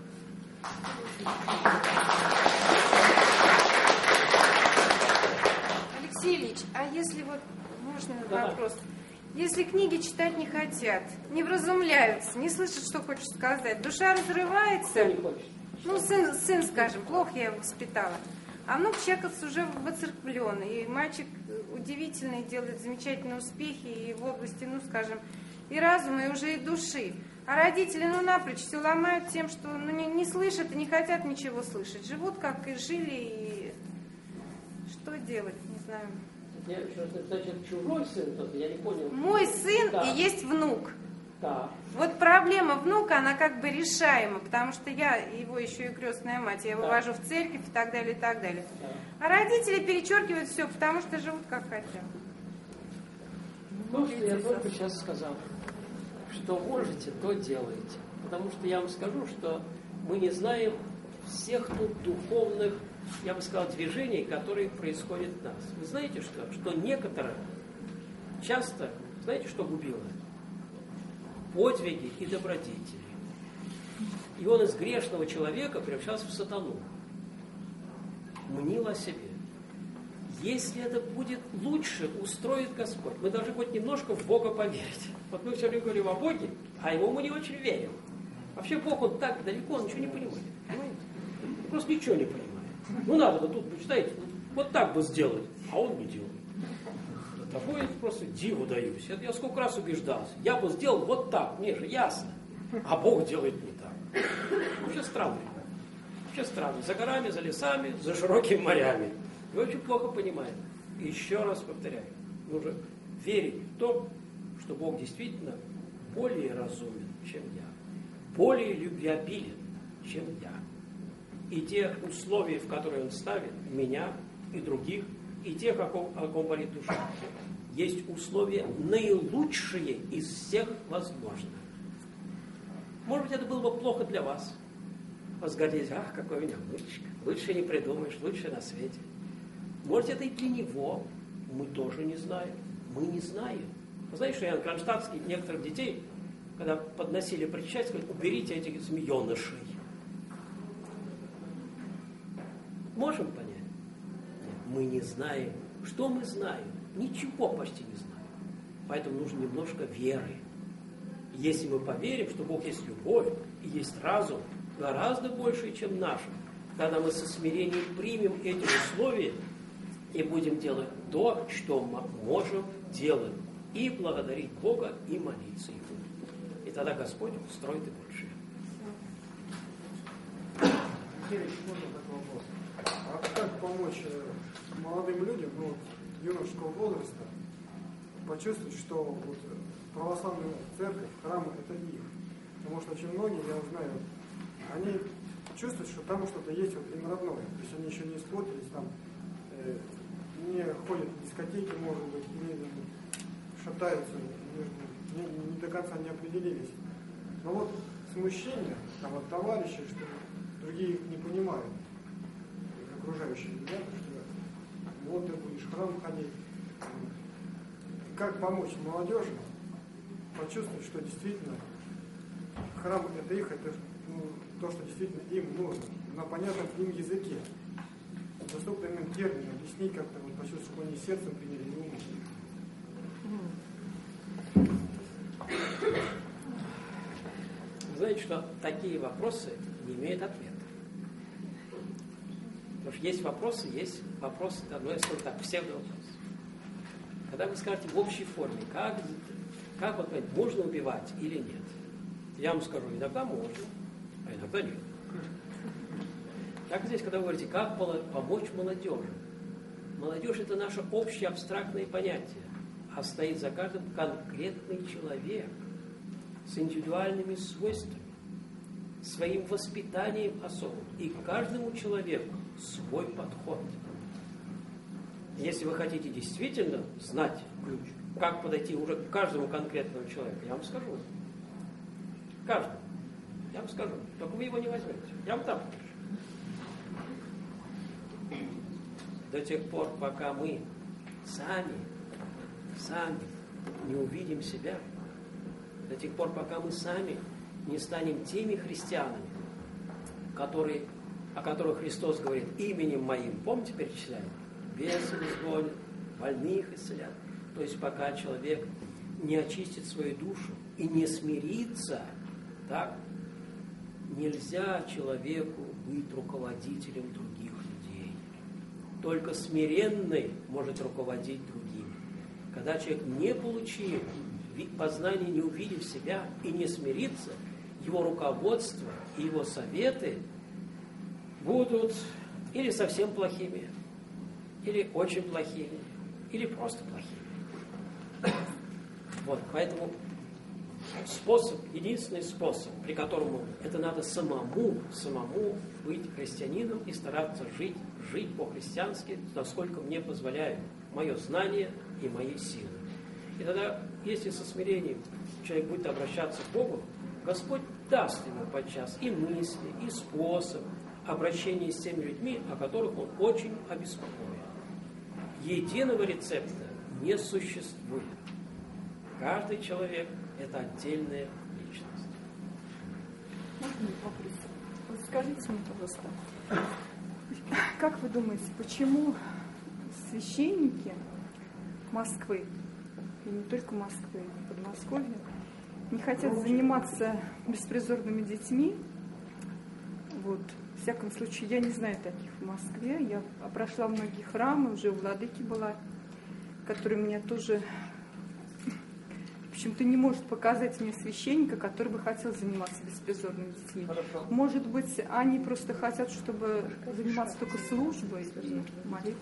B: Алексей Ильич, а если вот, можно
A: Да.
B: вопрос? Если книги читать не хотят, не вразумляются, не слышат, что хочет сказать, душа разрывается.
A: Кто не хочет?
B: Ну, сын, сын, скажем, плохо я его воспитала. А внук Чеков уже воцерквлен, и мальчик удивительный, делает замечательные успехи и в области, ну, скажем, и разума, и уже и души. А родители, ну, напрочь все ломают тем, что ну, не, не слышат и не хотят ничего слышать. Живут, как и жили, и что делать, не знаю.
A: Я, значит, чужой сын, только я не понял.
B: Мой сын
A: Да.
B: и есть внук.
A: Да.
B: Вот проблема внука, она как бы решаема, потому что я его еще и крестная мать, я его
A: Да.
B: вожу в церковь и так далее, и так далее.
A: Да.
B: А родители перечеркивают все, потому что живут как хотят.
A: То, что я только сейчас сказал. Что можете, то делайте. Потому что я вам скажу, что мы не знаем всех тут духовных, я бы сказал, движений, которые происходят в нас. Вы знаете, что, что некоторые часто, знаете, что губило? Подвиги и добродетели. И он из грешного человека превращался в сатану. Мнил о себе. Если это будет лучше, устроит Господь. Мы должны хоть немножко в Бога поверить. Вот мы все время говорим о Боге, А ему мы не очень верим. Вообще Бог, он так далеко, он ничего не понимает. Понимаете? Просто ничего не понимает. Ну надо бы тут, почитайте, вот так бы сделать, а он не делает. Такое просто диву даюсь. Это я сколько раз убеждался. Я бы сделал вот так, мне же ясно. А Бог делает не так. Вообще странно. Вообще странно. За горами, за лесами, за широкими морями. И очень плохо понимает. И еще раз повторяю. Нужно верить в то, что Бог действительно более разумен, чем я. Более любвеобилен, чем я. И те условия, в которые Он ставит меня и других, и тех, о ком, о ком болит душа, есть условия наилучшие из всех возможных. Может быть, это было бы плохо для вас. Возгордеть, ах, какой у меня мальчик, лучше не придумаешь, лучше на свете. Может, это и для него. Мы тоже не знаем. Мы не знаем. Вы знаете, что Иоанн Кронштадтский некоторых детей, когда подносили причастие, говорит, уберите этих змеенышей. Можем понять? Нет, мы не знаем. Что мы знаем? Ничего почти не знаем. Поэтому нужно немножко веры. Если мы поверим, что Бог есть любовь и есть разум, гораздо больше, чем наш, тогда мы со смирением примем эти условия и будем делать то, что мы можем делать. И благодарить Бога, и молиться Ему. И тогда Господь устроит и больше.
G: Сергей, можно такой вопрос? А как помочь молодым людям, ну, вот, юношеского возраста, почувствовать, что вот, православная церковь, храмы – это их? Потому что очень многие, я знаю, они чувствуют, что там что-то есть вот им родное. То есть они еще не испортились, там, э, не ходят в дискотеки, может быть, не шатаются, не, не, не до конца не определились. Но вот смущение там, от товарищей, что другие их не понимают, окружающие ребята, что вот ты будешь в храм ходить. Как помочь молодежи почувствовать, что действительно храм это их, это ну, то, что действительно им нужно, на понятном им языке. Доступным им термином объяснить как-то, вот, почувствовать, что они сердцем приняли и умом.
A: Знаете, что такие вопросы не имеют ответа. Потому что есть вопросы, есть вопросы, ну, я скажу так, псевдовопросы. Когда вы скажете в общей форме, как, как вот, можно убивать или нет, я вам скажу, иногда можно, а иногда нет. Так здесь, когда вы говорите, как помочь молодежи. Молодежь – это наше общее абстрактное понятие, а стоит за каждым конкретный человек с индивидуальными свойствами, своим воспитанием особым. И к каждому человеку свой подход. Если вы хотите действительно знать ключ, как подойти уже к каждому конкретному человеку, я вам скажу. Каждому. Я вам скажу. Только вы его не возьмете. Я вам там покажу. До тех пор, пока мы сами, сами не увидим себя, до тех пор, пока мы сами не станем теми христианами, которые, о которых Христос говорит, именем моим, помните, перечисляет, бесов изгонят, больных исцелят. То есть, пока человек не очистит свою душу и не смирится, так, нельзя человеку быть руководителем других людей. Только смиренный может руководить другими. Когда человек не получил познание, не увидев себя и не смирится, его руководство и его советы будут или совсем плохими, или очень плохими, или просто плохими. Вот, поэтому способ, единственный способ, при котором это надо самому, самому быть христианином и стараться жить, жить по-христиански, насколько мне позволяют мое знание и мои силы. И тогда, если со смирением человек будет обращаться к Богу, Господь даст ему подчас и мысли, и способ обращения с теми людьми, о которых он очень обеспокоен. Единого рецепта не существует. Каждый человек – это отдельная личность.
C: Можно вопрос? Вот скажите мне, пожалуйста, как вы думаете, почему священники Москвы, и не только Москвы, Подмосковья,
H: не хотят заниматься беспризорными детьми. Вот. В всяком случае, я не знаю таких в Москве. Я прошла многие храмы, уже у владыки была, который мне тоже, в общем-то, не может показать мне священника, который бы хотел заниматься беспризорными детьми.
A: Хорошо.
H: Может быть, они просто хотят, чтобы заниматься только службой и молитвой.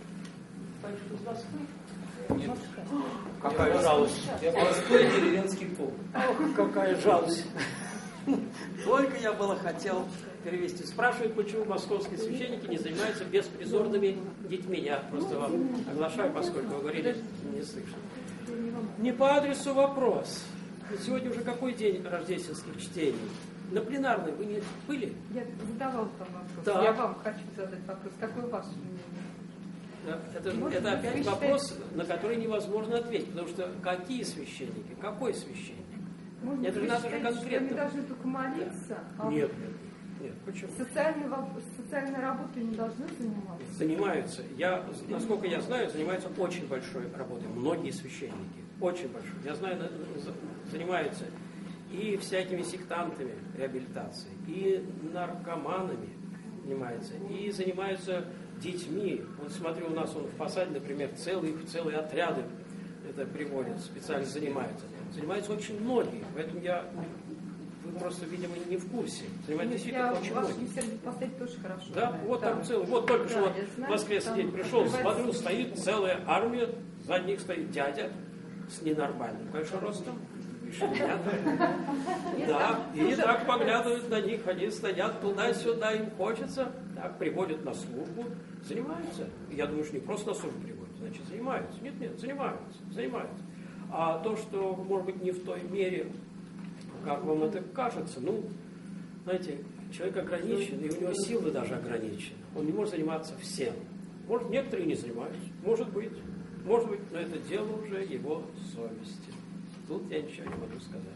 A: Какая жалость.
D: Я простой деревенский поп.
A: Ох, какая жалость. Только я было хотел перевести. Спрашивают, почему московские священники не занимаются беспризорными детьми. Я просто вам оглашаю, поскольку вы говорили, не слышно. Не по адресу вопрос. Сегодня уже какой день рождественских чтений? На пленарной вы не были?
H: Я задавала там вопрос.
A: Да.
H: Я вам хочу задать вопрос. Какое ваше мнение?
A: Это,
H: Может,
A: это опять
H: вы
A: вопрос,
H: считаете...
A: на который невозможно ответить. Потому что какие священники? Какой священник?
H: Может,
A: Это же
H: вы
A: надо же
H: считаете,
A: конкретно.
H: что они должны только молиться? А
A: Нет, нет, нет. Почему?
H: Социальной, воп- социальной работой не должны заниматься?
A: Занимаются. Я, насколько я знаю, занимаются очень большой работой. Многие священники. Очень большой. Я знаю, за- занимаются и всякими сектантами реабилитации, и наркоманами занимаются, и занимаются детьми. Вот смотрю, у нас он в Посаде, например, целые, целые отряды это приводят, специально занимаются. Занимаются очень многие. Поэтому я, вы просто, видимо, не в курсе. Занимаются действительно
H: Я
A: очень
H: в вашем
A: многие.
H: беседе последний тоже хорошо
A: Да,
H: знаю.
A: вот
H: Да.
A: там целый. Вот только
H: Да,
A: что вот
H: я
A: в
H: знаю,
A: Москве
H: там
A: сидеть пришел,
H: открывается-
A: смотрю, стоит целая армия, за них стоит дядя с ненормальным, конечно, ростом. Выше меня. Да, и так поглядывают на них, они стоят туда-сюда, им хочется, так, приводят на службу, занимаются. Я думаю, что не просто на службу приводят, значит, занимаются. Нет, нет, занимаются, занимаются. А то, что, может быть, не в той мере, как вам это кажется, ну, знаете, человек ограничен, и у него силы даже ограничены. Он не может заниматься всем. Может, некоторые не занимаются, может быть, может быть, но это дело уже его совести. Тут я ничего не могу сказать.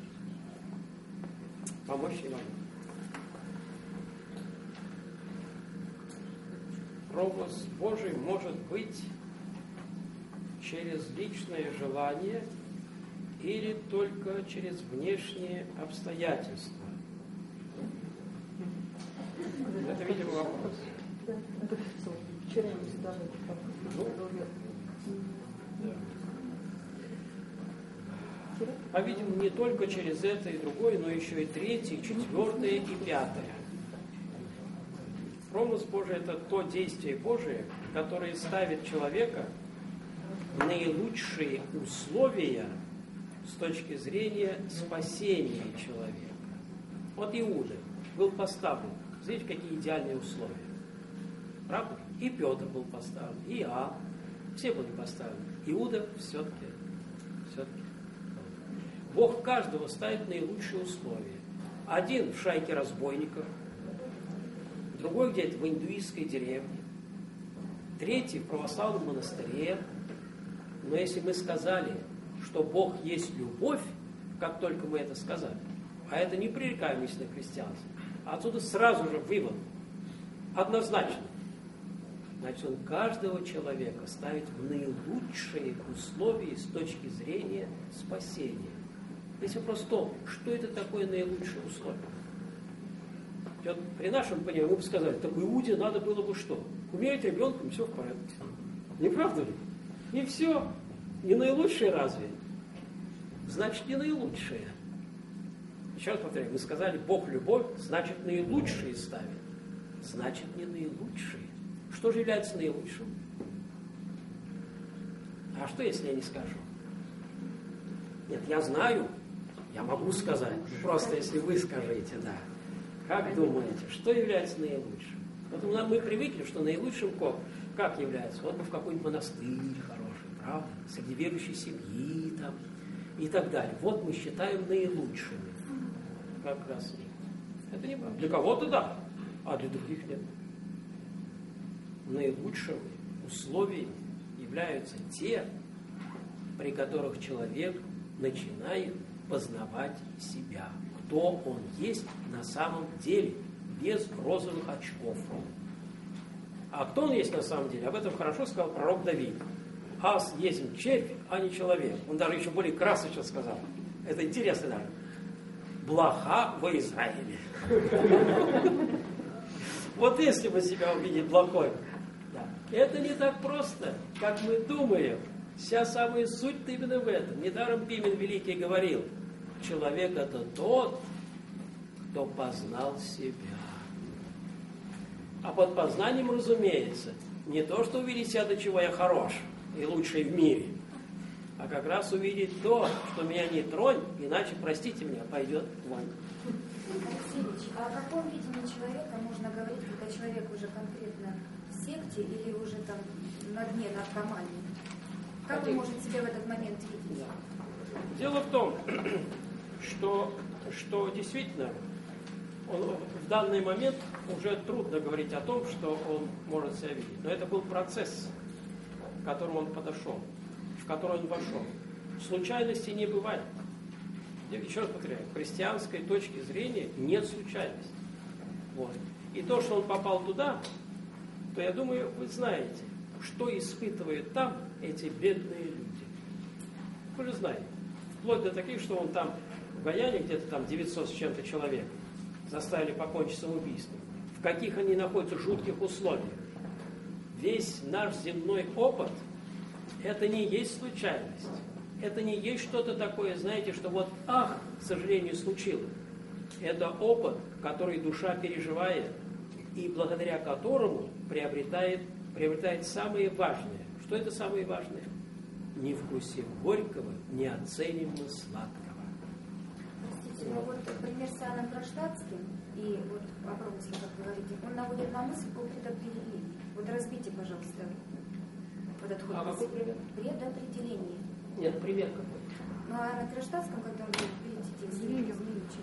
A: Помочь не могу. Промысл Божий может быть через личное желание или только через внешние обстоятельства? Это, видимо, вопрос.
H: Вчера мы задавали вопрос.
A: Да. По-видимому, не только через это и другое, но еще и третье, четвертое и пятое. Промысл Божий – это то действие Божие, которое ставит человека в наилучшие условия с точки зрения спасения человека. Вот Иуда был поставлен. Смотрите, какие идеальные условия. Правда? И Петр был поставлен, и Иоанн. Все были поставлены. Иуда все-таки, все-таки. Бог каждого ставит наилучшие условия. Один в шайке разбойников, другой где-то в индуистской деревне, третий в православном монастыре. Но если мы сказали, что Бог есть любовь, как только мы это сказали, а это не пререкаемость на христианство, отсюда сразу же вывод, однозначно. Значит, он каждого человека ставит в наилучшие условия с точки зрения спасения. Здесь вопрос в том, что это такое наилучшие условия. Вот при нашем понимании мы бы сказали, так Иуде надо было бы что? Умереть ребенком, все в порядке. Не правда ли? И все. Не наилучшее разве? Значит, не наилучшее. Еще раз повторяю, мы сказали, Бог любовь, значит, наилучшие ставит. Значит, не наилучшие. Что же является наилучшим? А что, если я не скажу? Нет, я знаю, я могу сказать. Просто если вы скажите, да. Как думаете, что является наилучшим? Вот мы привыкли, что наилучшим как является? Вот бы в какой-нибудь монастырь хороший, правда? Среди верующей семьи там и так далее. Вот мы считаем наилучшими. Как раз нет. Это не правда. Для кого-то да, а для других нет. Наилучшими условиями являются те, при которых человек начинает познавать себя, кто он есть на самом деле, без розовых очков. А кто он есть на самом деле? Об этом хорошо сказал пророк Давид. Ас есть червь, а не человек. Он даже еще более красочно сказал. Это интересно даже. блоха в Израиле. Вот если бы себя увидеть блохой. Это не так просто, как мы думаем. Вся самая суть-то именно в этом. Недаром Пимен Великий говорил, человек это тот, кто познал себя. А под познанием, разумеется, не то, что увидеть себя, до чего я хорош и лучший в мире, а как раз увидеть то, что меня не тронь, иначе, простите меня, пойдет вон.
I: Алексеевич, а о каком видении человека можно говорить, когда человек уже конкретно в секте или уже там на дне наркомании? Как он может себя в этот момент видеть?
A: Дело в том, что, что действительно он, в данный момент уже трудно говорить о том, что он может себя видеть. Но это был процесс, к которому он подошел, в который он вошел. Случайности не бывает. Я еще раз повторяю, с христианской точки зрения нет случайности. Вот. И то, что он попал туда, то, я думаю, вы знаете, что испытывают там эти бедные люди. Вы же знаете. Вплоть до таких, что он там в Гаяне, где-то там девятьсот с чем-то человек, заставили покончить самоубийством. В каких они находятся жутких условиях. Весь наш земной опыт, это не есть случайность. Это не есть что-то такое, знаете, что вот, ах, к сожалению, случилось. Это опыт, который душа переживает, и благодаря которому приобретает, приобретает самые важные. Что это самое важное? Не вкусив горького, не оценим мы сладкого.
I: Простите, но вот пример с Иоанном Кронштадтским и вот о промысле, как говорите, он наводит на мысль по предопределению. Вот разбейте, пожалуйста, вот этот ход.
A: А какой пример?
I: Предопределение.
A: Нет, пример какой?
I: Ну, а на Кронштадтском, когда он говорит, видите, змеючек.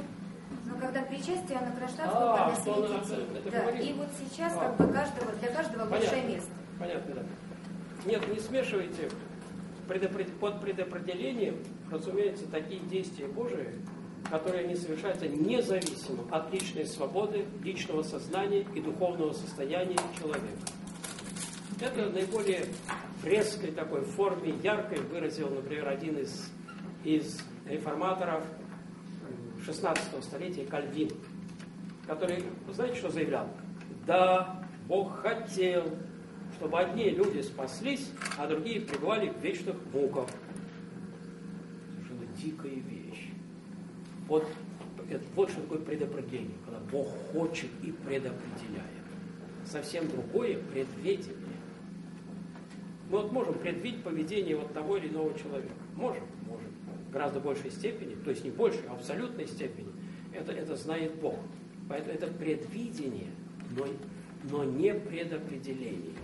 I: Но когда причастие Иоанна Кронштадтского,
A: А,
I: когда
A: что он
I: святитель.
A: это
I: Да,
A: говорит?
I: и вот сейчас
A: А.
I: как бы каждого, для каждого лучшее
A: Понятно.
I: место.
A: Понятно, да. Нет, не смешивайте предопред- под предопределением, разумеется, такие действия Божии, которые не совершаются независимо от личной свободы, личного сознания и духовного состояния человека. Это наиболее резкой такой форме, яркой выразил, например, один из, из реформаторов шестнадцатого столетия Кальвин, который, знаете, что заявлял? Да, Бог хотел, чтобы одни люди спаслись, а другие пребывали в вечных муках. Совершенно дикая вещь. Вот, это, вот что такое предопределение, когда Бог хочет и предопределяет. Совсем другое предвидение. Мы вот можем предвидеть поведение вот того или иного человека. Можем, можем. В гораздо большей степени, то есть не большей, а абсолютной степени. Это, это знает Бог. Поэтому это предвидение, но, но не предопределение.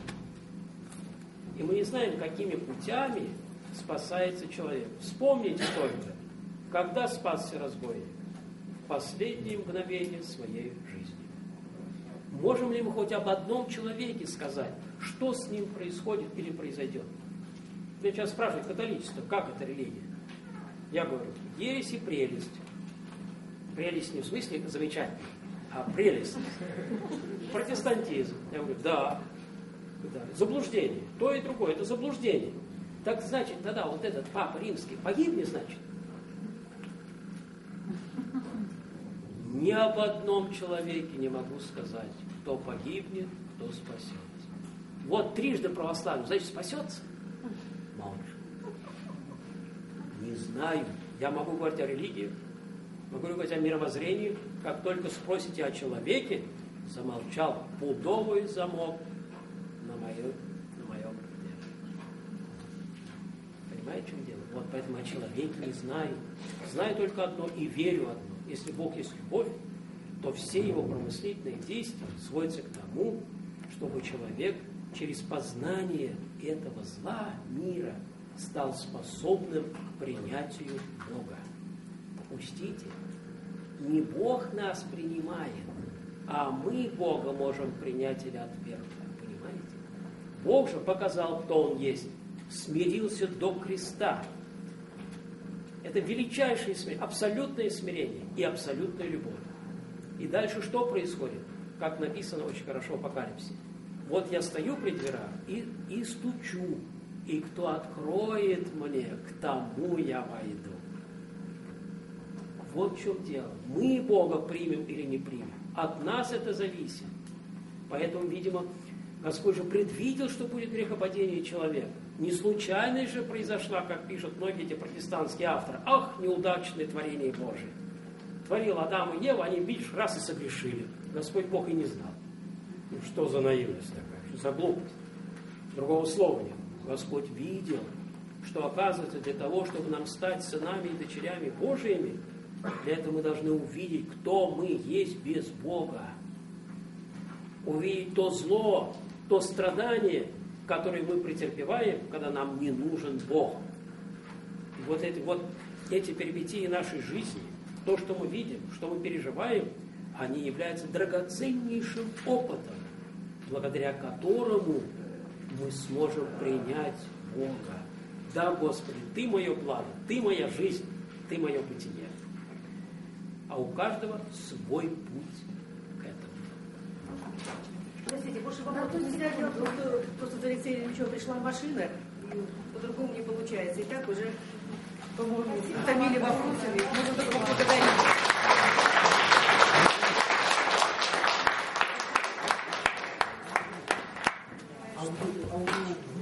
A: И мы не знаем, какими путями спасается человек. Вспомните только, когда спасся разбойник? В последние мгновения своей жизни. Можем ли мы хоть об одном человеке сказать, что с ним происходит или произойдет? Меня сейчас спрашивают, католичество, как это религия? Я говорю, ересь и прелесть. Прелесть не в смысле замечательно, а прелесть. Протестантизм. Я говорю, да. Да. Заблуждение. То и другое, это заблуждение. Так значит, тогда вот этот Папа Римский погибнет, значит? Ни об одном человеке не могу сказать, кто погибнет, кто спасется. Вот трижды православный, значит, спасется? Молчу. Не знаю. Я могу говорить о религии, могу говорить о мировоззрении. Как только спросите о человеке, замолчал пудовый замок на моем, на моем деле. Понимаете, в чем дело? Вот поэтому о человеке не знаю. Знаю только одно и верю одно. Если Бог есть любовь, то все его промыслительные действия сводятся к тому, чтобы человек через познание этого зла мира стал способным к принятию Бога. Учтите, не Бог нас принимает, а мы Бога можем принять или отвергнуть. Понимаете? Бог же показал, кто Он есть. Смирился до креста. Это величайшее смирение, абсолютное смирение и абсолютная любовь. И дальше что происходит? Как написано очень хорошо в Апокалипсисе. Вот я стою при дверях и, и стучу. И кто откроет мне, к тому я войду. Вот в чем дело. Мы Бога примем или не примем. От нас это зависит. Поэтому, видимо, Господь же предвидел, что будет грехопадение человека. Не случайность же произошла, как пишут многие эти протестантские авторы. Ах, неудачное творение Божие. Творил Адам и Ева, они, видишь, раз и согрешили. Господь Бог и не знал. Ну, что за наивность такая, что за глупость? Другого слова нет. Господь видел, что, оказывается, для того, чтобы нам стать сынами и дочерями Божьими, для этого мы должны увидеть, кто мы есть без Бога. Увидеть то зло, то страдание, которое мы претерпеваем, когда нам не нужен Бог. И вот эти, вот эти перипетии нашей жизни, то, что мы видим, что мы переживаем, они являются драгоценнейшим опытом, благодаря которому мы сможем принять Бога. Да, Господи, Ты мое благо, Ты моя жизнь, Ты мое бытие. А у каждого свой путь к этому.
J: Простите, больше вопрос нельзя делать, просто, просто за Алексея Ильича пришла машина, и по-другому не получается. И так уже, по-моему, утомили вопросами, можно только поблагодарить.
G: А у, а у